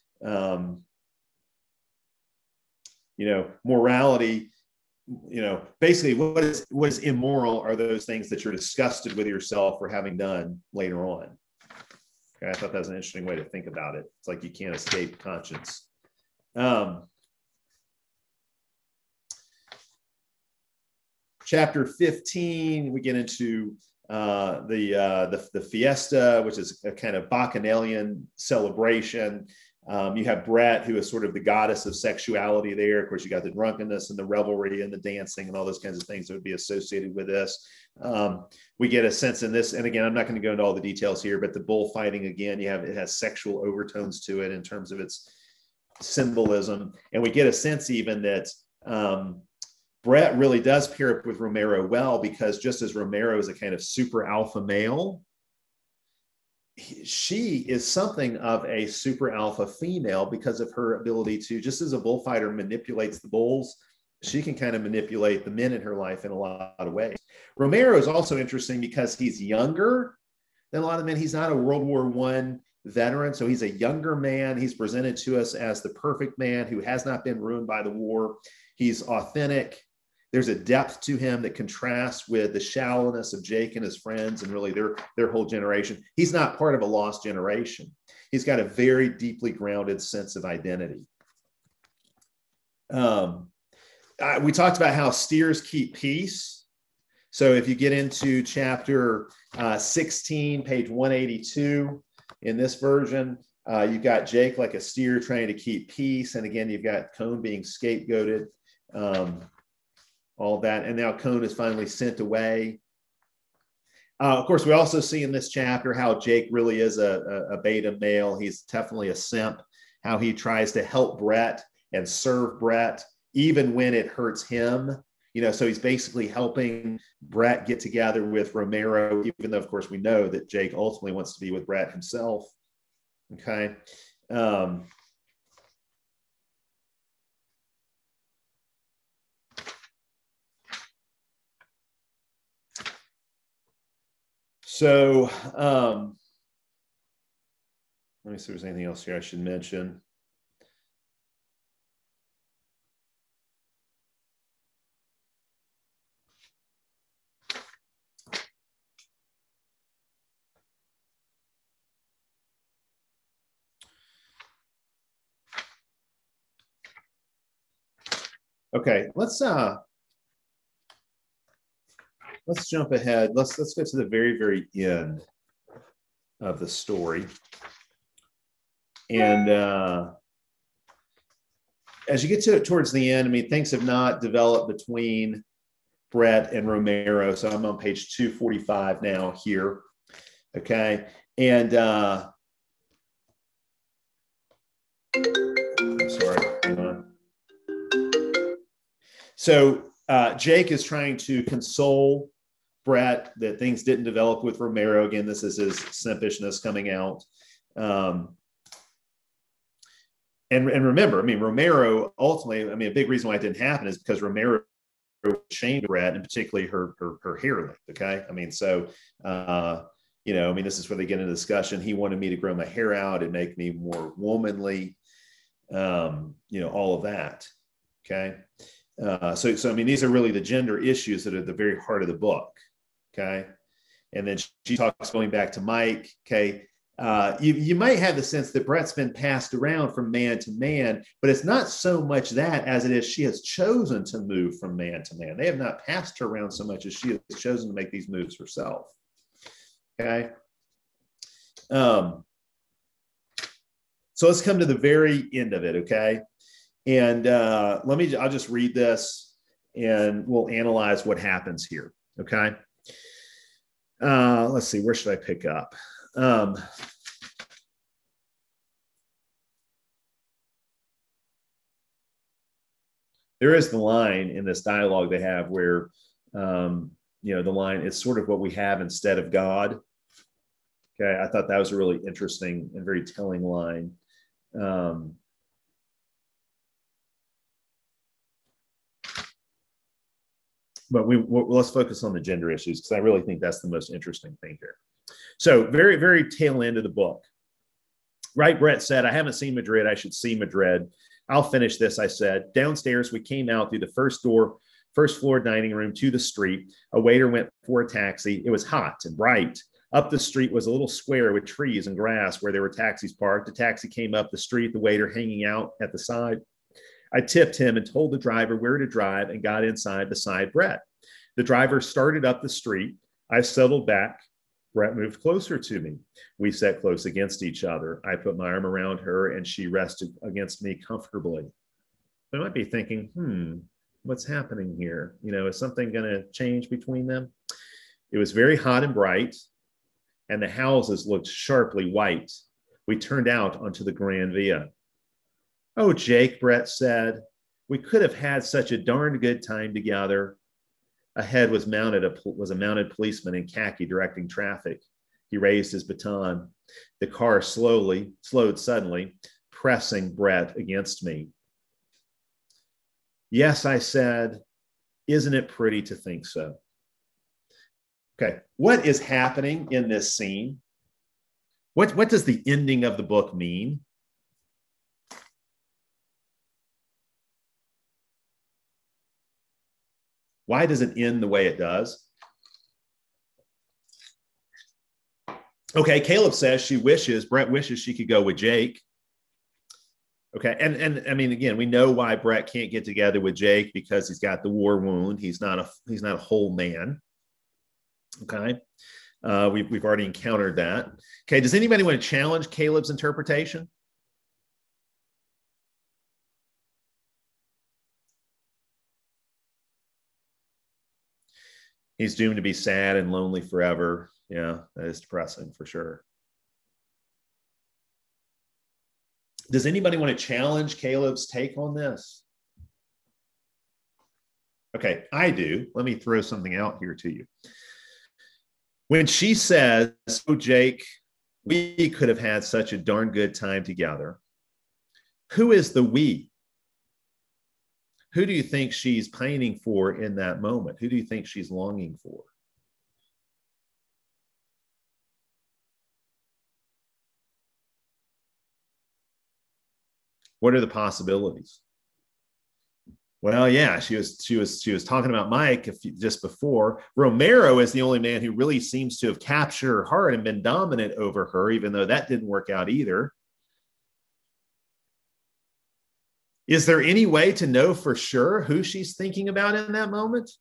Morality, basically what is immoral are those things that you're disgusted with yourself for having done later on. Okay, I thought that was an interesting way to think about it. It's like you can't escape conscience. Chapter 15, we get into the fiesta, which is a kind of bacchanalian celebration. You have Brett, who is sort of the goddess of sexuality there. Of course, you got the drunkenness and the revelry and the dancing and all those kinds of things that would be associated with this. We get a sense in this, and again, I'm not going to go into all the details here, but the bullfighting, again, it has sexual overtones to it in terms of its symbolism. And we get a sense even that Brett really does pair up with Romero well, because just as Romero is a kind of super alpha male, she is something of a super alpha female because of her ability to, just as a bullfighter manipulates the bulls, she can kind of manipulate the men in her life in a lot of ways. Romero is also interesting because he's younger than a lot of men. He's not a World War I veteran, so he's a younger man. He's presented to us as the perfect man who has not been ruined by the war. He's authentic. There's a depth to him that contrasts with the shallowness of Jake and his friends and really their whole generation. He's not part of a lost generation. He's got a very deeply grounded sense of identity. We talked about how steers keep peace. So if you get into chapter 16, page 182 in this version, you've got Jake like a steer trying to keep peace. And again, you've got Cohn being scapegoated. All that. And now Cohn is finally sent away. Of course, we also see in this chapter how Jake really is a beta male. He's definitely a simp, how he tries to help Brett and serve Brett, even when it hurts him. So he's basically helping Brett get together with Romero, even though, of course, we know that Jake ultimately wants to be with Brett himself. Okay. So let me see if there's anything else here I should mention. Okay, let's jump ahead. Let's go to the very, very end of the story. And as you get towards the end, I mean, things have not developed between Brett and Romero. So I'm on page 245 now here. Okay. And I'm sorry. Hang on. So Jake is trying to console Brett that things didn't develop with Romero. Again, this is his simpishness coming out. And remember, I mean, Romero ultimately, I mean, a big reason why it didn't happen is because Romero shamed Brett, and particularly her hair length. Okay. I mean, so, you know, I mean, this is where they get into discussion. He wanted me to grow my hair out and make me more womanly, you know, all of that. Okay. So, I mean, these are really the gender issues that are at the very heart of the book. Okay. And then she talks going back to Mike. Okay. You might have the sense that Brett's been passed around from man to man, but it's not so much that as it is she has chosen to move from man to man. They have not passed her around so much as she has chosen to make these moves herself. Okay. So let's come to the very end of it. Okay. And I'll just read this and we'll analyze what happens here. Okay. Let's see, where should I pick up? There is the line in this dialogue they have where, you know, the line, it's sort of what we have instead of God. Okay. I thought that was a really interesting and very telling line. But let's focus on the gender issues because I really think that's the most interesting thing here. So very, very tail end of the book. Right, Brett said, I haven't seen Madrid. I should see Madrid. I'll finish this, I said. Downstairs, we came out through the first floor dining room to the street. A waiter went for a taxi. It was hot and bright. Up the street was a little square with trees and grass where there were taxis parked. A taxi came up the street, the waiter hanging out at the side. I tipped him and told the driver where to drive and got inside beside Brett. The driver started up the street. I settled back. Brett moved closer to me. We sat close against each other. I put my arm around her and she rested against me comfortably. I might be thinking, what's happening here? You know, is something going to change between them? It was very hot and bright, and the houses looked sharply white. We turned out onto the Gran Via. Oh, Jake, Brett said, we could have had such a darned good time together. Ahead was a mounted policeman in khaki directing traffic. He raised his baton. The car slowed suddenly, pressing Brett against me. Yes, I said, isn't it pretty to think so? Okay, what is happening in this scene? What does the ending of the book mean? Why does it end the way it does? Okay, Caleb says Brett wishes she could go with Jake. Okay, and I mean, again, we know why Brett can't get together with Jake because he's got the war wound. He's not a whole man. Okay, we've already encountered that. Okay, does anybody want to challenge Caleb's interpretation? He's doomed to be sad and lonely forever. Yeah, that is depressing for sure. Does anybody want to challenge Caleb's take on this? Okay, I do. Let me throw something out here to you. When she says, oh, Jake, we could have had such a darn good time together. Who is the we? Who do you think she's pining for in that moment? Who do you think she's longing for? What are the possibilities? Well, yeah, she was talking about Mike just before. Romero is the only man who really seems to have captured her heart and been dominant over her, even though that didn't work out either. Is there any way to know for sure who she's thinking about in that moment?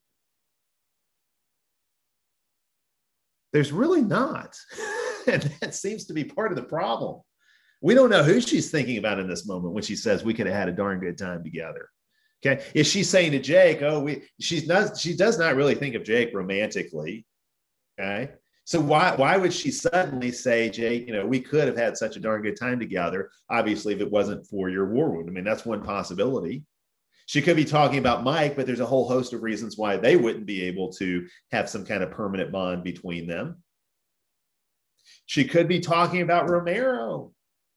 There's really not. And that seems to be part of the problem. We don't know who she's thinking about in this moment when she says we could have had a darn good time together. Okay. Is she saying to Jake, she does not really think of Jake romantically. Okay. So why would she suddenly say, Jake, we could have had such a darn good time together, obviously, if it wasn't for your war wound? I mean, that's one possibility. She could be talking about Mike, but there's a whole host of reasons why they wouldn't be able to have some kind of permanent bond between them. She could be talking about Romero.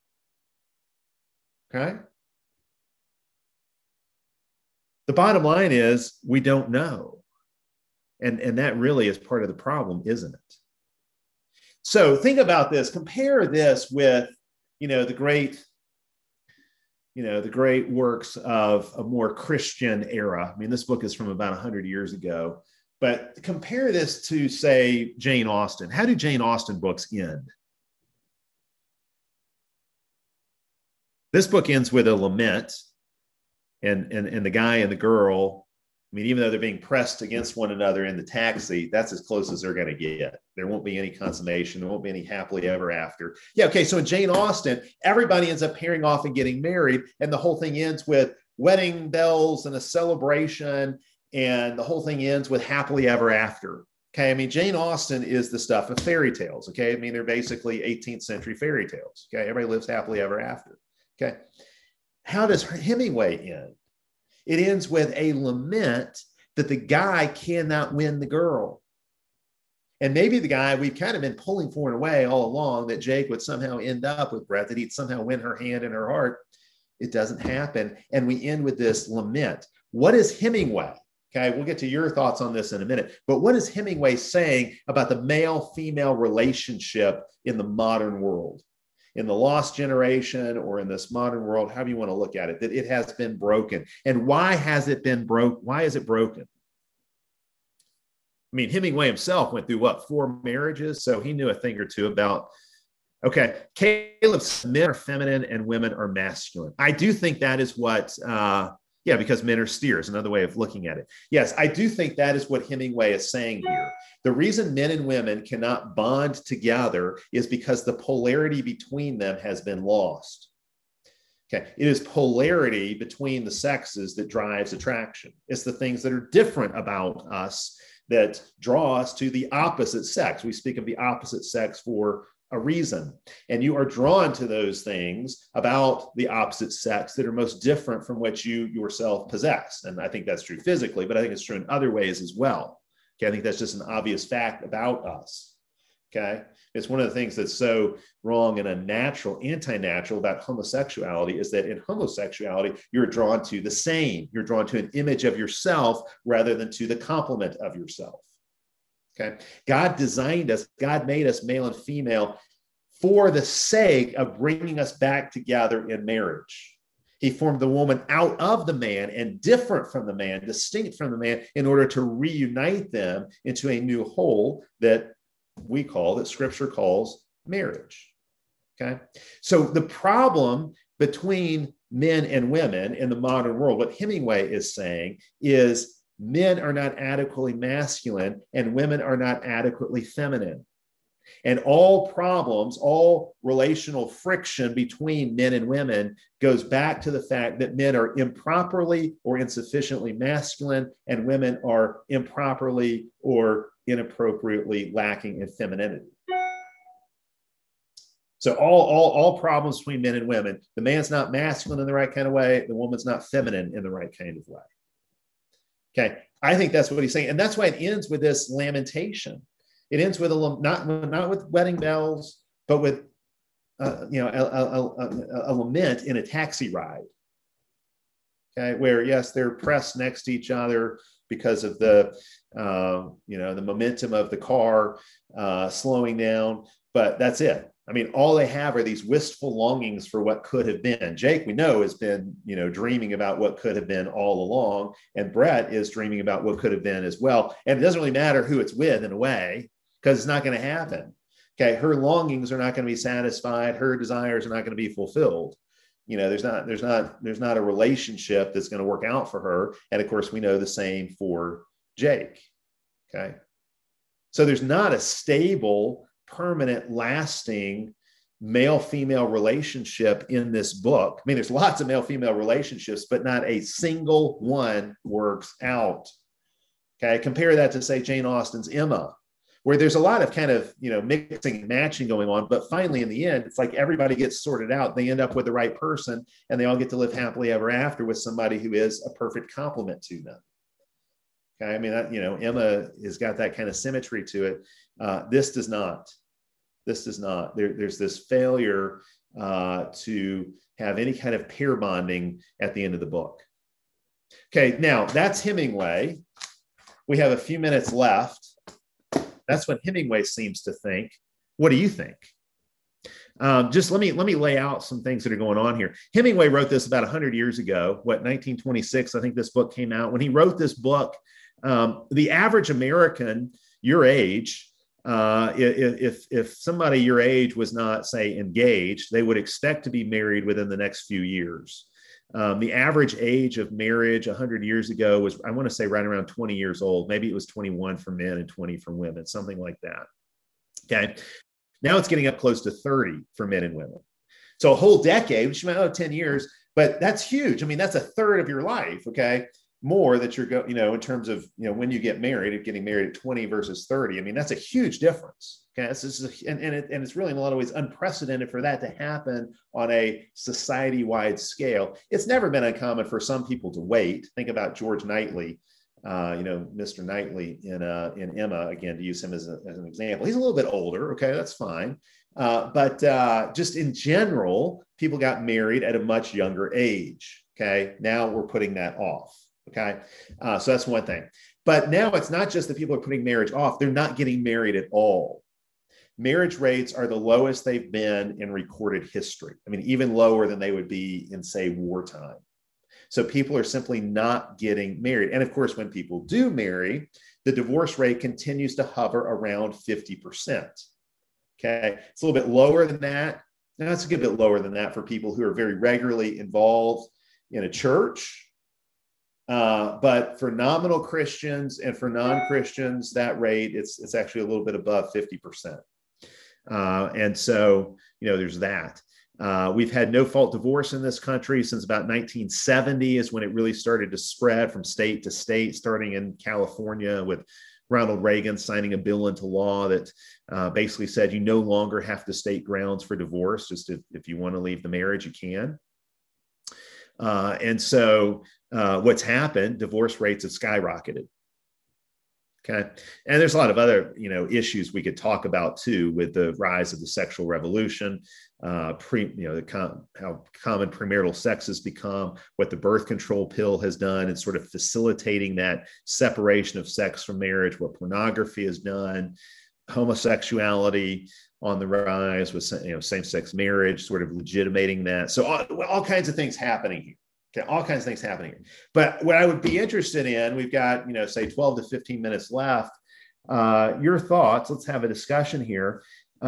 Okay. The bottom line is we don't know. And that really is part of the problem, isn't it? So think about this. Compare this with, the great works of a more Christian era. I mean, this book is from about 100 years ago. But compare this to, say, Jane Austen. How do Jane Austen books end? This book ends with a lament, and the guy and the girl, I mean, even though they're being pressed against one another in the taxi, that's as close as they're going to get. There won't be any consummation. There won't be any happily ever after. Yeah, okay, so in Jane Austen, everybody ends up pairing off and getting married, and the whole thing ends with wedding bells and a celebration, and the whole thing ends with happily ever after. Okay, I mean, Jane Austen is the stuff of fairy tales. Okay, I mean, they're basically 18th century fairy tales. Okay, everybody lives happily ever after. Okay, how does Hemingway end? It ends with a lament that the guy cannot win the girl. And maybe the guy we've kind of been pulling for in a way all along, that Jake would somehow end up with Brett, that he'd somehow win her hand and her heart. It doesn't happen. And we end with this lament. What is Hemingway? Okay, we'll get to your thoughts on this in a minute. But what is Hemingway saying about the male-female relationship in the modern world? In the lost generation or in this modern world, however you want to look at it, that it has been broken. And why has it been broken? Why is it broken? I mean, Hemingway himself went through 4 marriages, so he knew a thing or two about, okay, Caleb, men are feminine and women are masculine. I do think that is what, because men are steers, another way of looking at it. Yes, I do think that is what Hemingway is saying here. The reason men and women cannot bond together is because the polarity between them has been lost. Okay, it is polarity between the sexes that drives attraction. It's the things that are different about us that draw us to the opposite sex. We speak of the opposite sex for a reason. And you are drawn to those things about the opposite sex that are most different from what you yourself possess. And I think that's true physically, but I think it's true in other ways as well. Okay, I think that's just an obvious fact about us. Okay, it's one of the things that's so wrong and unnatural, anti-natural about homosexuality is that in homosexuality, you're drawn to the same. You're drawn to an image of yourself rather than to the complement of yourself. Okay, God designed us, God made us male and female for the sake of bringing us back together in marriage. He formed the woman out of the man and different from the man, distinct from the man, in order to reunite them into a new whole that Scripture calls marriage. Okay, so the problem between men and women in the modern world, what Hemingway is saying is men are not adequately masculine and women are not adequately feminine. And all problems, all relational friction between men and women goes back to the fact that men are improperly or insufficiently masculine and women are improperly or inappropriately lacking in femininity. So all problems between men and women, the man's not masculine in the right kind of way, the woman's not feminine in the right kind of way. Okay, I think that's what he's saying. And that's why it ends with this lamentation. It ends with not with wedding bells, but with a lament in a taxi ride. Okay, where yes, they're pressed next to each other because of the the momentum of the car slowing down, but that's it. I mean, all they have are these wistful longings for what could have been. Jake, we know, has been, dreaming about what could have been all along, and Brett is dreaming about what could have been as well. And it doesn't really matter who it's with in a way, because it's not going to happen. Okay, her longings are not going to be satisfied. Her desires are not going to be fulfilled. there's not a relationship that's going to work out for her. And of course, we know the same for Jake. Okay. So there's not a stable, permanent, lasting male-female relationship in this book. I mean, there's lots of male-female relationships, but not a single one works out. Okay. Compare that to, say, Jane Austen's Emma, where there's a lot of kind of, mixing and matching going on. But finally, in the end, it's like everybody gets sorted out. They end up with the right person, and they all get to live happily ever after with somebody who is a perfect complement to them. Okay. I mean, Emma has got that kind of symmetry to it. This does not. There's this failure to have any kind of pair bonding at the end of the book. Okay. Now that's Hemingway. We have a few minutes left. That's what Hemingway seems to think. What do you think? Just let me lay out some things that are going on here. Hemingway wrote this about 100 years ago, 1926, I think this book came out. When he wrote this book, the average American your age, if somebody your age was not, say, engaged, they would expect to be married within the next few years. The average age of marriage 100 years ago was, I want to say, right around 20 years old. Maybe it was 21 for men and 20 for women, something like that. Okay. Now it's getting up close to 30 for men and women. So a whole decade, which you might 10 years, but that's huge. I mean, that's a third of your life. Okay. More that you're in terms of, when you get married, of getting married at 20 versus 30. I mean, that's a huge difference. Okay. And it's really in a lot of ways unprecedented for that to happen on a society-wide scale. It's never been uncommon for some people to wait. Think about George Knightley, Mr. Knightley in Emma, again, to use him as an example. He's a little bit older. Okay. That's fine. But just in general, people got married at a much younger age. Okay. Now we're putting that off. Okay. So that's one thing. But now it's not just that people are putting marriage off. They're not getting married at all. Marriage rates are the lowest they've been in recorded history. I mean, even lower than they would be in, say, wartime. So people are simply not getting married. And of course, when people do marry, the divorce rate continues to hover around 50%. Okay. It's a little bit lower than that. Now, it's a good bit lower than that for people who are very regularly involved in a church. But for nominal Christians and for non-Christians, that rate, it's actually a little bit above 50%. And so, there's that. We've had no-fault divorce in this country since about 1970 is when it really started to spread from state to state, starting in California with Ronald Reagan signing a bill into law that basically said you no longer have to state grounds for divorce. Just if you want to leave the marriage, you can. And so what's happened, divorce rates have skyrocketed. Okay. And there's a lot of other, issues we could talk about too, with the rise of the sexual revolution, how common premarital sex has become, what the birth control pill has done, and sort of facilitating that separation of sex from marriage, what pornography has done, homosexuality on the rise with, same-sex marriage, sort of legitimating that. So all kinds of things happening here. Okay, all kinds of things happening here. But what I would be interested in, we've got, say 12 to 15 minutes left. Your thoughts, let's have a discussion here.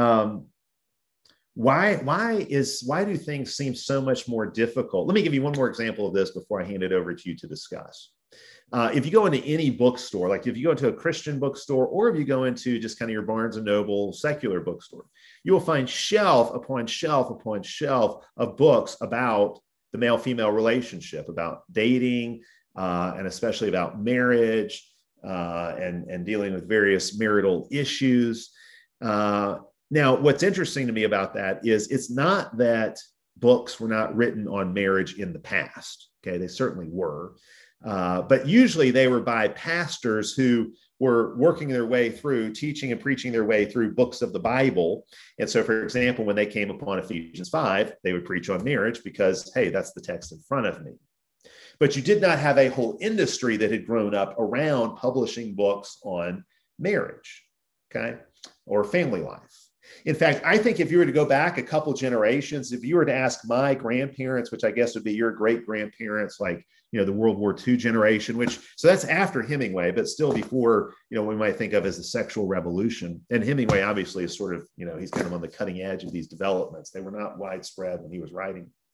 Why do things seem so much more difficult? Let me give you one more example of this before I hand it over to you to discuss. If you go into any bookstore, like if you go into a Christian bookstore, or if you go into just kind of your Barnes and Noble secular bookstore, you will find shelf upon shelf upon shelf of books about the male-female relationship, about dating, and especially about marriage, and dealing with various marital issues. Now, what's interesting to me about that is it's not that books were not written on marriage in the past. Okay, they certainly were. But usually they were by pastors who were working their way through, teaching and preaching their way through books of the Bible. And so, for example, when they came upon Ephesians 5, they would preach on marriage because, hey, that's the text in front of me. But you did not have a whole industry that had grown up around publishing books on marriage, okay, or family life. In fact, I think if you were to go back a couple generations, if you were to ask my grandparents, which I guess would be your great grandparents, like, the World War II generation, so that's after Hemingway, but still before, we might think of as the sexual revolution. And Hemingway obviously is sort of, he's kind of on the cutting edge of these developments. They were not widespread when he was writing.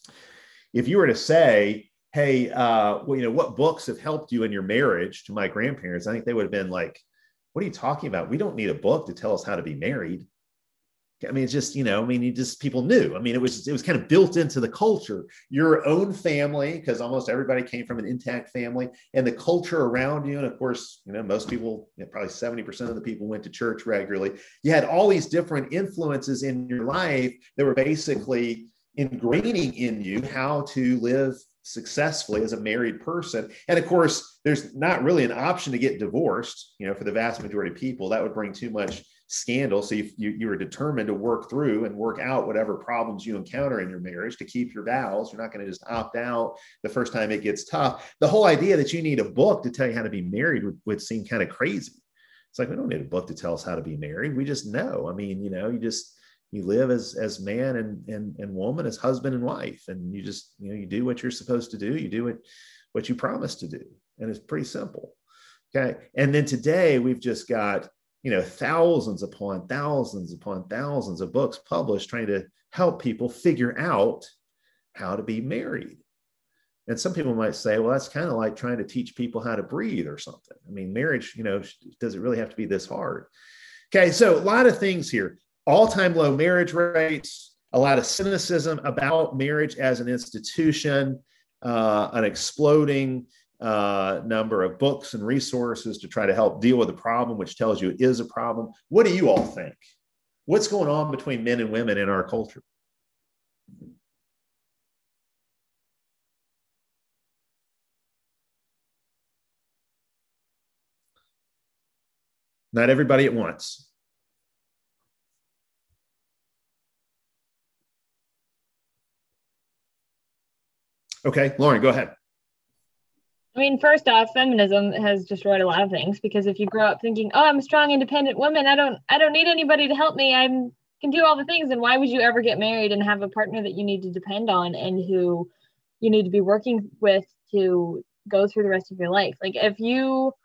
If you were to say, hey, well, what books have helped you in your marriage to my grandparents, I think they would have been like, what are you talking about? We don't need a book to tell us how to be married. I mean, it's just, people knew. I mean, it was kind of built into the culture, your own family, because almost everybody came from an intact family, and the culture around you. And of course, most people, probably 70% of the people went to church regularly. You had all these different influences in your life that were basically ingraining in you how to live successfully as a married person. And of course, there's not really an option to get divorced, for the vast majority of people. That would bring too much scandal. So you were determined to work through and work out whatever problems you encounter in your marriage to keep your vows. You're not going to just opt out the first time it gets tough. The whole idea that you need a book to tell you how to be married would seem kind of crazy. It's like, we don't need a book to tell us how to be married. We just know. I mean, you live as man and woman, as husband and wife, and you just, you do what you're supposed to do. You do what you promised to do. And it's pretty simple. Okay. And then today we've just got, thousands upon thousands upon thousands of books published trying to help people figure out how to be married. And some people might say, well, that's kind of like trying to teach people how to breathe or something. I mean, marriage, does it really have to be this hard? Okay. So a lot of things here. All-time low marriage rates, a lot of cynicism about marriage as an institution, an exploding number of books and resources to try to help deal with the problem, which tells you it is a problem. What do you all think? What's going on between men and women in our culture? Not everybody at once. Okay, Lauren, go ahead. I mean, first off, feminism has destroyed a lot of things, because if you grow up thinking, oh, I'm a strong, independent woman, I don't need anybody to help me, I can do all the things, then why would you ever get married and have a partner that you need to depend on and who you need to be working with to go through the rest of your life? Like, if you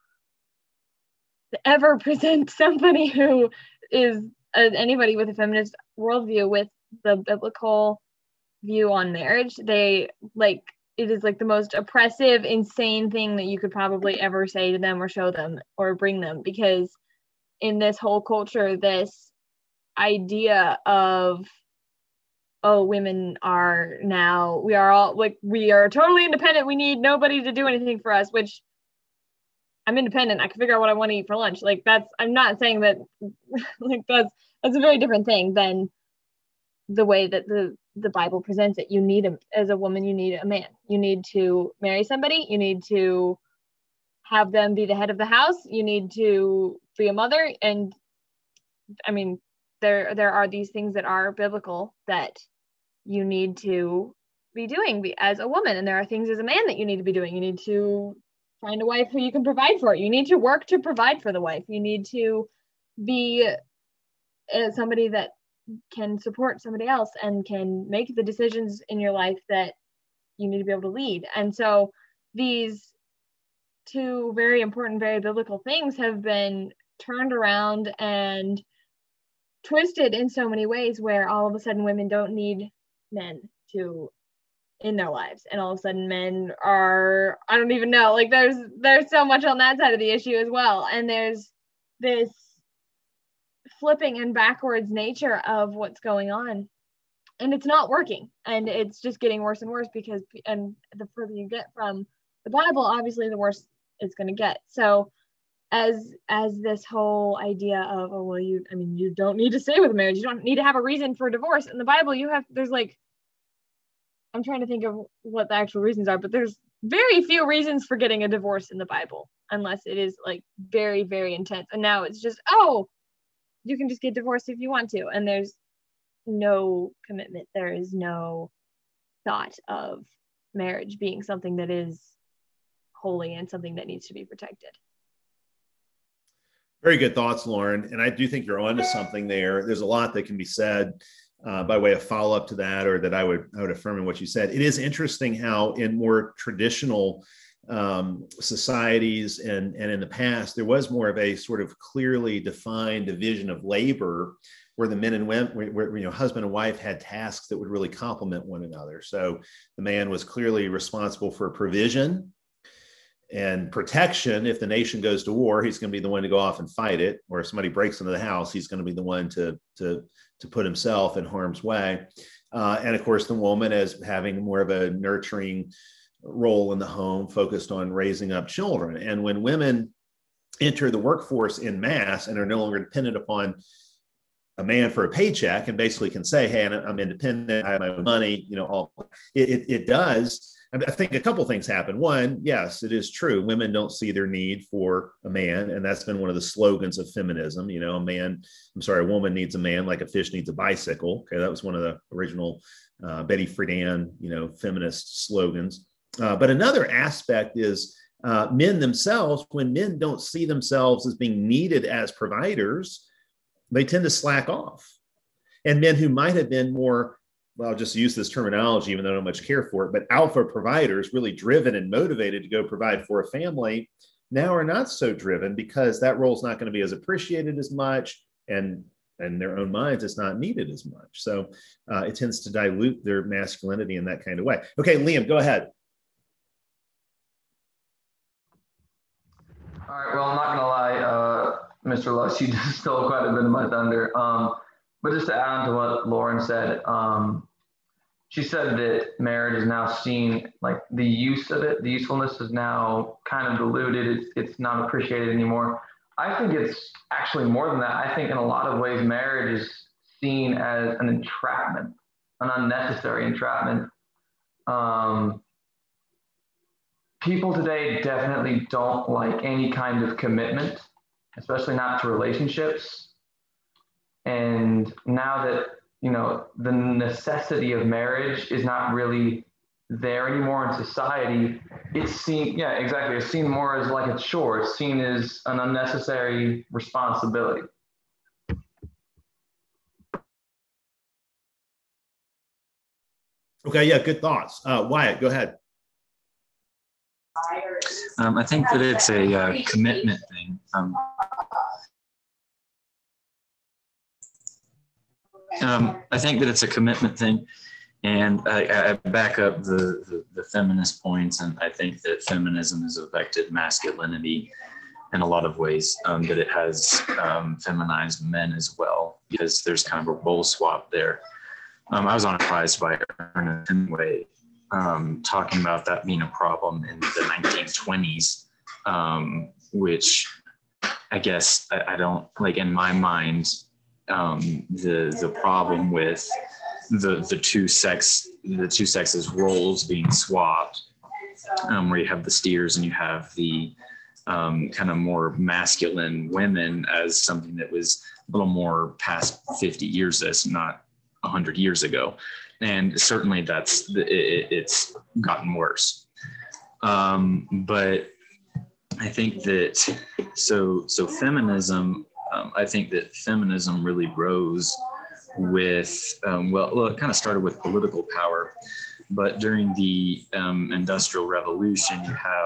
ever present somebody who is anybody with a feminist worldview with the biblical view on marriage, it is like the most oppressive, insane thing that you could probably ever say to them or show them or bring them, because in this whole culture, this idea of, oh, women are now, we are totally independent, we need nobody to do anything for us, which I'm independent, I can figure out what I want to eat for lunch. Like, I'm not saying that, like, that's a very different thing than the way that the Bible presents it. As a woman, you need a man. You need to marry somebody. You need to have them be the head of the house. You need to be a mother. And I mean, there are these things that are biblical that you need to be doing as a woman. And there are things as a man that you need to be doing. You need to find a wife who you can provide for. You need to work to provide for the wife. You need to be somebody that can support somebody else and can make the decisions in your life that you need to be able to lead. And so these two very important, very biblical things have been turned around and twisted in so many ways, where all of a sudden women don't need men in their lives, and all of a sudden men are, I don't even know, like there's so much on that side of the issue as well. And there's this flipping and backwards nature of what's going on, and it's not working, and it's just getting worse and worse, because the further you get from the Bible, obviously the worse it's going to get. So as this whole idea of, oh, well, you don't need to stay with a marriage, you don't need to have a reason for divorce. In the Bible, there's like, I'm trying to think of what the actual reasons are, but there's very few reasons for getting a divorce in the Bible, unless it is like very, very intense. And now it's just, oh, you can just get divorced if you want to. And there's no commitment. There is no thought of marriage being something that is holy and something that needs to be protected. Very good thoughts, Lauren. And I do think you're onto something there. There's a lot that can be said by way of follow-up to that, or that I would affirm in what you said. It is interesting how in more traditional societies and in the past, there was more of a sort of clearly defined division of labor where the men and women, where husband and wife had tasks that would really complement one another. So the man was clearly responsible for provision and protection. If the nation goes to war, he's going to be the one to go off and fight it. Or if somebody breaks into the house, he's going to be the one to put himself in harm's way. And of course, the woman as having more of a nurturing role in the home, focused on raising up children. And when women enter the workforce in mass and are no longer dependent upon a man for a paycheck, and basically can say, hey, I'm independent, I have my own money, it does. I think a couple of things happen. One, yes, it is true. Women don't see their need for a man. And that's been one of the slogans of feminism. A woman needs a man like a fish needs a bicycle. Okay. That was one of the original Betty Friedan, feminist slogans. But another aspect is men themselves, when men don't see themselves as being needed as providers, they tend to slack off. And men who might have been more, well, I'll just use this terminology, even though I don't much care for it, but alpha providers, really driven and motivated to go provide for a family, now are not so driven because that role is not going to be as appreciated as much, and in their own minds, it's not needed as much. So it tends to dilute their masculinity in that kind of way. Okay, Liam, go ahead. All right, well, I'm not going to lie, Mr. Lush, you just stole quite a bit of my thunder. But just to add on to what Lauren said, she said that marriage is now seen, like the use of it, the usefulness is now kind of diluted. It's not appreciated anymore. I think it's actually more than that. I think in a lot of ways, marriage is seen as an entrapment, an unnecessary entrapment. People today definitely don't like any kind of commitment, especially not to relationships. And now that, the necessity of marriage is not really there anymore in society, it's seen, it's seen more as like a chore. It's seen as an unnecessary responsibility. Okay, yeah, good thoughts. Wyatt, go ahead. I think that it's a commitment thing. I think that it's a commitment thing, and I back up the feminist points, and I think that feminism has affected masculinity in a lot of ways, that it has feminized men as well, because there's kind of a role swap there. I was surprised by Ernest Hemingway talking about that being a problem in the 1920s, which I guess I don't, like, in my mind, the problem with the two sexes roles being swapped, where you have the steers and you have the kind of more masculine women as something that was a little more past 50 years, that's not 100 years ago. And certainly it's gotten worse. But I think that, so feminism, I think that feminism really grows with, it kind of started with political power, but during the Industrial Revolution,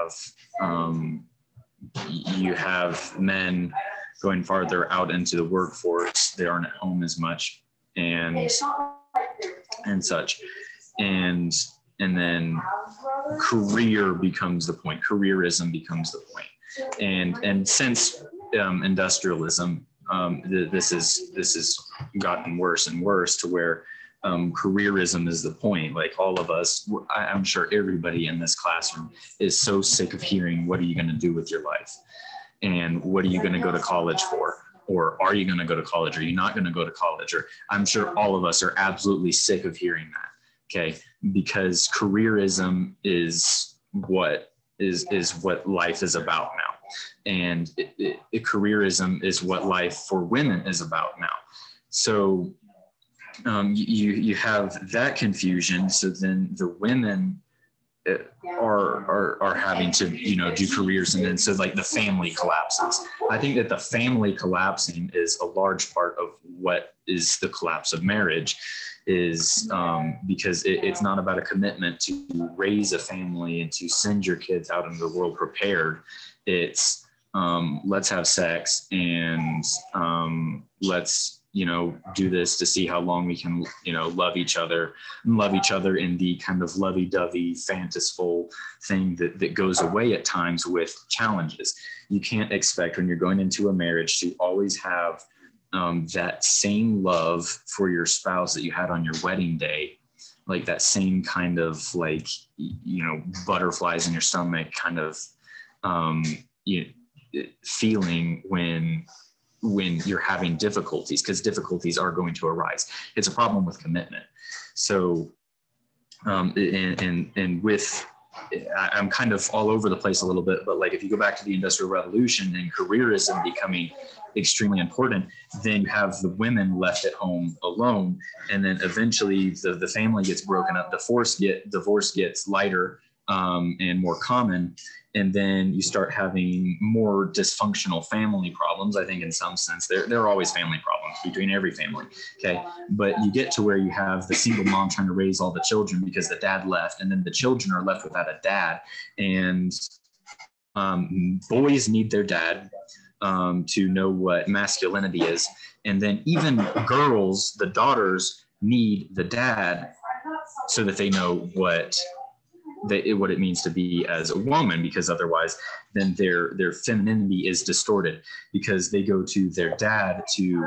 you have men going farther out into the workforce. They aren't at home as much and such. And then career becomes the point. Careerism becomes the point. And since industrialism, this has gotten worse and worse to where careerism is the point. Like, all of us, I'm sure everybody in this classroom is so sick of hearing, what are you going to do with your life? And what are you going to go to college for? Or are you going to go to college? Or are you not going to go to college? Or I'm sure all of us are absolutely sick of hearing that. Okay. Because careerism is what life is about now. And careerism is what life for women is about now. So you have that confusion. So then the women are having to, do careers, and then so like the family collapses. I think that the family collapsing is a large part of what is the collapse of marriage, is because it's not about a commitment to raise a family and to send your kids out into the world prepared. It's let's have sex and let's do this to see how long we can, love each other in the kind of lovey-dovey, fantasiful thing that goes away at times with challenges. You can't expect when you're going into a marriage to always have that same love for your spouse that you had on your wedding day, like that same kind of like, butterflies in your stomach kind of feeling when you're having difficulties, because difficulties are going to arise. It's a problem with commitment. So, and with, I'm kind of all over the place a little bit, but like if you go back to the Industrial Revolution and careerism becoming extremely important, then you have the women left at home alone, and then eventually the family gets broken up, divorce gets lighter and more common, and then you start having more dysfunctional family problems. I think in some sense there are always family problems between every family, okay, but you get to where you have the single mom trying to raise all the children because the dad left, and then the children are left without a dad, and boys need their dad to know what masculinity is, and then even girls, the daughters, need the dad so that they know what it means to be as a woman, because otherwise then their femininity is distorted, because they go to their dad to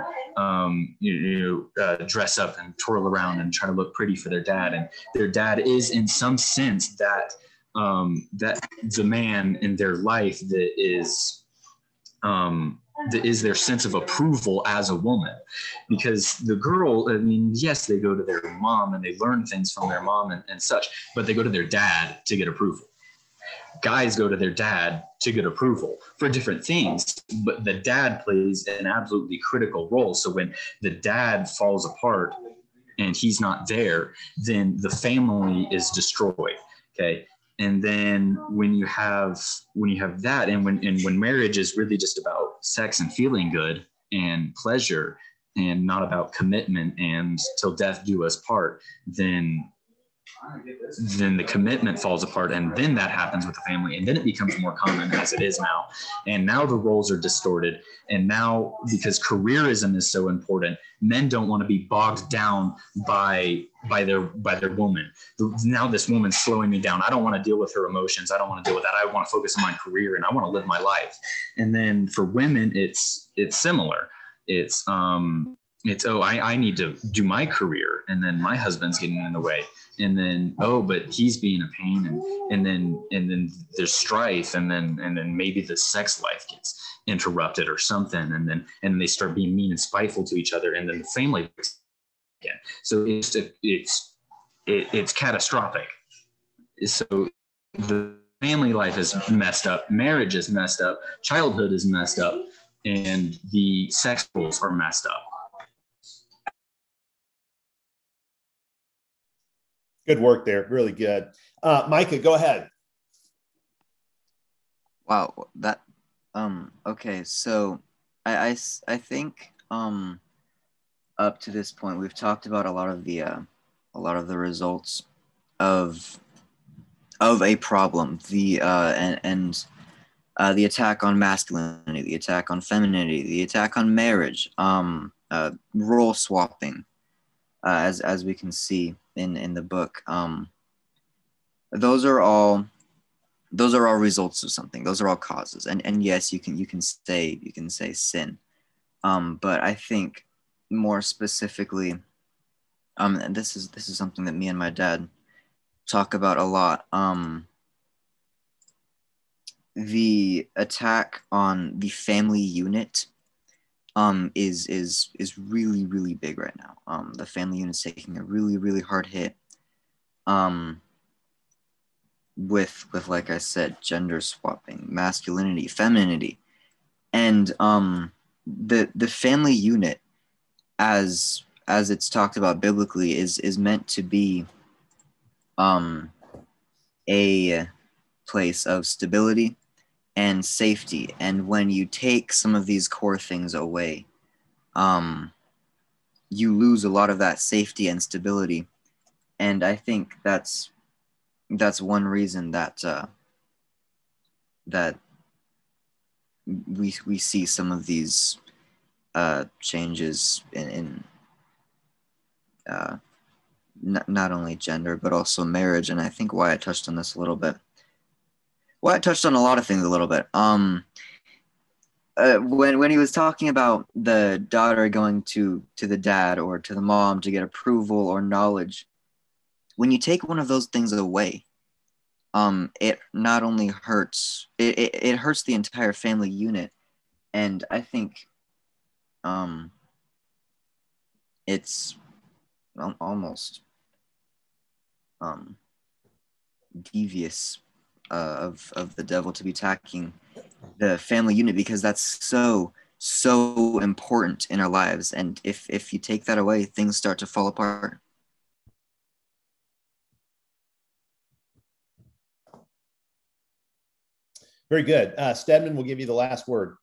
dress up and twirl around and try to look pretty for their dad, and their dad is in some sense that the man in their life that is their sense of approval as a woman. Because the girl, yes, they go to their mom and they learn things from their mom and such, but they go to their dad to get approval. Guys go to their dad to get approval for different things, but the dad plays an absolutely critical role. So when the dad falls apart and he's not there, then the family is destroyed. Okay. And then when you have that, and when marriage is really just about sex and feeling good and pleasure, and not about commitment and till death do us part, then the commitment falls apart, and then that happens with the family, and then it becomes more common as it is now. And now the roles are distorted, and now because careerism is so important, men don't want to be bogged down by their woman. Now this woman's slowing me down. I don't want to deal with her emotions. I don't want to deal with that. I want to focus on my career and I want to live my life. And then for women, it's similar. It's I need to do my career, and then my husband's getting in the way, and then but he's being a pain, and then there's strife, and then maybe the sex life gets interrupted or something, and then they start being mean and spiteful to each other, and then the family again. So it's catastrophic. So the family life is messed up, marriage is messed up, childhood is messed up, and the sex roles are messed up. Good work there. Really good. Micah, go ahead. Wow. That, okay. So I think, up to this point, we've talked about a lot of the results of a problem, the attack on masculinity, the attack on femininity, the attack on marriage, role swapping, as we can see in the book. Those are all results of something. Those are all causes. And yes, you can say sin. But I think more specifically, and this is something that me and my dad talk about a lot. The attack on the family unit is really, really big right now. The family unit's taking a really, really hard hit. With like I said, gender swapping, masculinity, femininity, and the family unit, as it's talked about biblically, is meant to be a place of stability and safety. And when you take some of these core things away, you lose a lot of that safety and stability. And I think that's one reason that that we see some of these changes in not only gender, but also marriage. And I think Wyatt touched on this a little bit. Wyatt touched on a lot of things a little bit. When he was talking about the daughter going to the dad or to the mom to get approval or knowledge, when you take one of those things away, it not only hurts, it hurts the entire family unit. And I think it's almost devious of the devil to be attacking the family unit, because that's so important in our lives. And if you take that away, things start to fall apart. Very good. Stedman will give you the last word.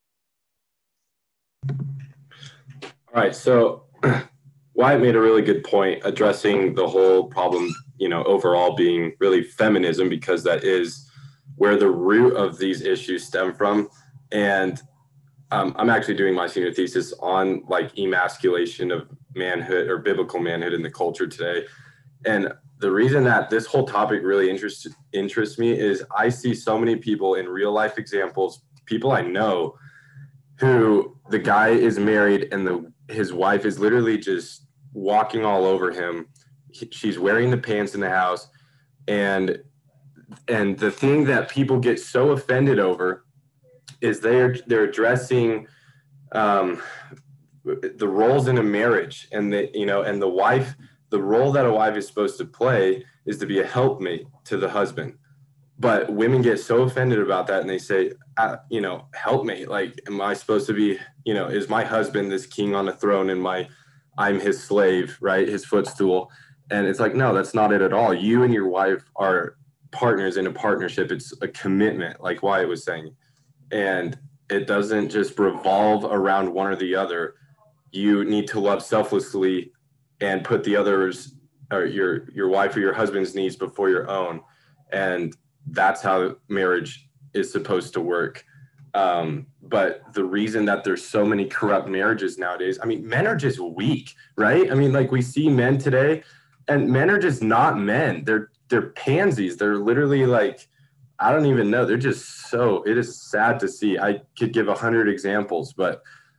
All right. So Wyatt made a really good point addressing the whole problem, overall being really feminism, because that is where the root of these issues stem from. And I'm actually doing my senior thesis on like emasculation of manhood or biblical manhood in the culture today. And the reason that this whole topic really interests me is I see so many people in real life examples, people I know, who the guy is married and his wife is literally just walking all over him. She's wearing the pants in the house. And the thing that people get so offended over is they're addressing the roles in a marriage, and the wife, the role that a wife is supposed to play is to be a helpmate to the husband. But women get so offended about that, and they say, helpmate, like, am I supposed to be, is my husband this king on a throne and I'm his slave, right? His footstool. And it's like, no, that's not it at all. You and your wife are partners in a partnership. It's a commitment, like Wyatt was saying. And it doesn't just revolve around one or the other. You need to love selflessly and put the others, or your wife or your husband's needs before your own. And that's how marriage is supposed to work. But the reason that there's so many corrupt marriages nowadays, I mean, men are just weak, right? I mean, like, we see men today, and men are just not men. They're pansies. They're literally like, I don't even know. They're just it is sad to see. I could give 100 examples, but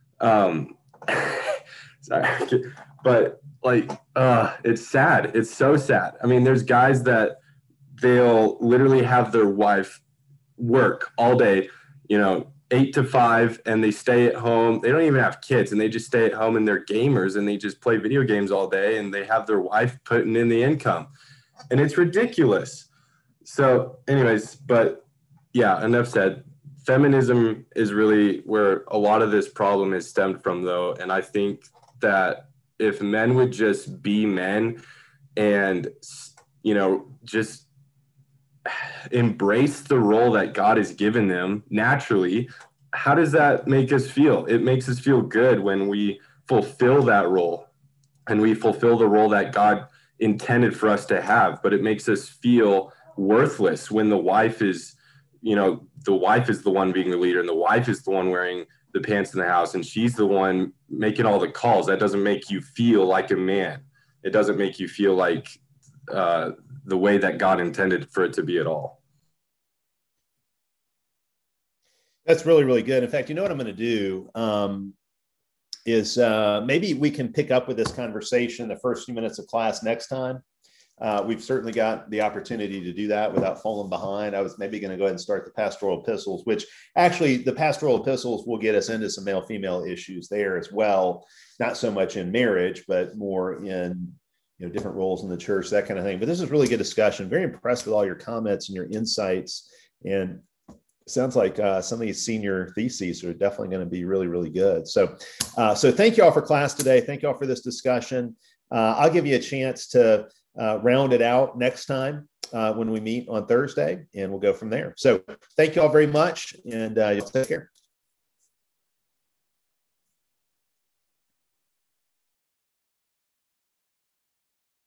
sorry, but like, it's sad. It's so sad. I mean, there's guys that they'll literally have their wife work all day, 8 to 5, and they stay at home. They don't even have kids, and they just stay at home, and they're gamers, and they just play video games all day, and they have their wife putting in the income, and it's ridiculous. So anyways, but yeah, enough said. Feminism is really where a lot of this problem is stemmed from, though. And I think that if men would just be men and, just embrace the role that God has given them naturally, how does that make us feel? It makes us feel good when we fulfill that role and we fulfill the role that God intended for us to have. But it makes us feel worthless when the wife is, the wife is the one being the leader, and the wife is the one wearing the pants in the house, and she's the one making all the calls. That doesn't make you feel like a man. It doesn't make you feel like the way that God intended for it to be at all. That's really, really good. In fact, you know what I'm going to do is maybe we can pick up with this conversation the first few minutes of class next time. We've certainly got the opportunity to do that without falling behind. I was maybe going to go ahead and start the pastoral epistles, which actually the pastoral epistles will get us into some male-female issues there as well. Not so much in marriage, but more in different roles in the church, that kind of thing. But this is really good discussion. Very impressed with all your comments and your insights. And it sounds like some of these senior theses are definitely going to be really, really good. So thank you all for class today. Thank you all for this discussion. I'll give you a chance to round it out next time when we meet on Thursday, and we'll go from there. So thank you all very much, and you'll take care.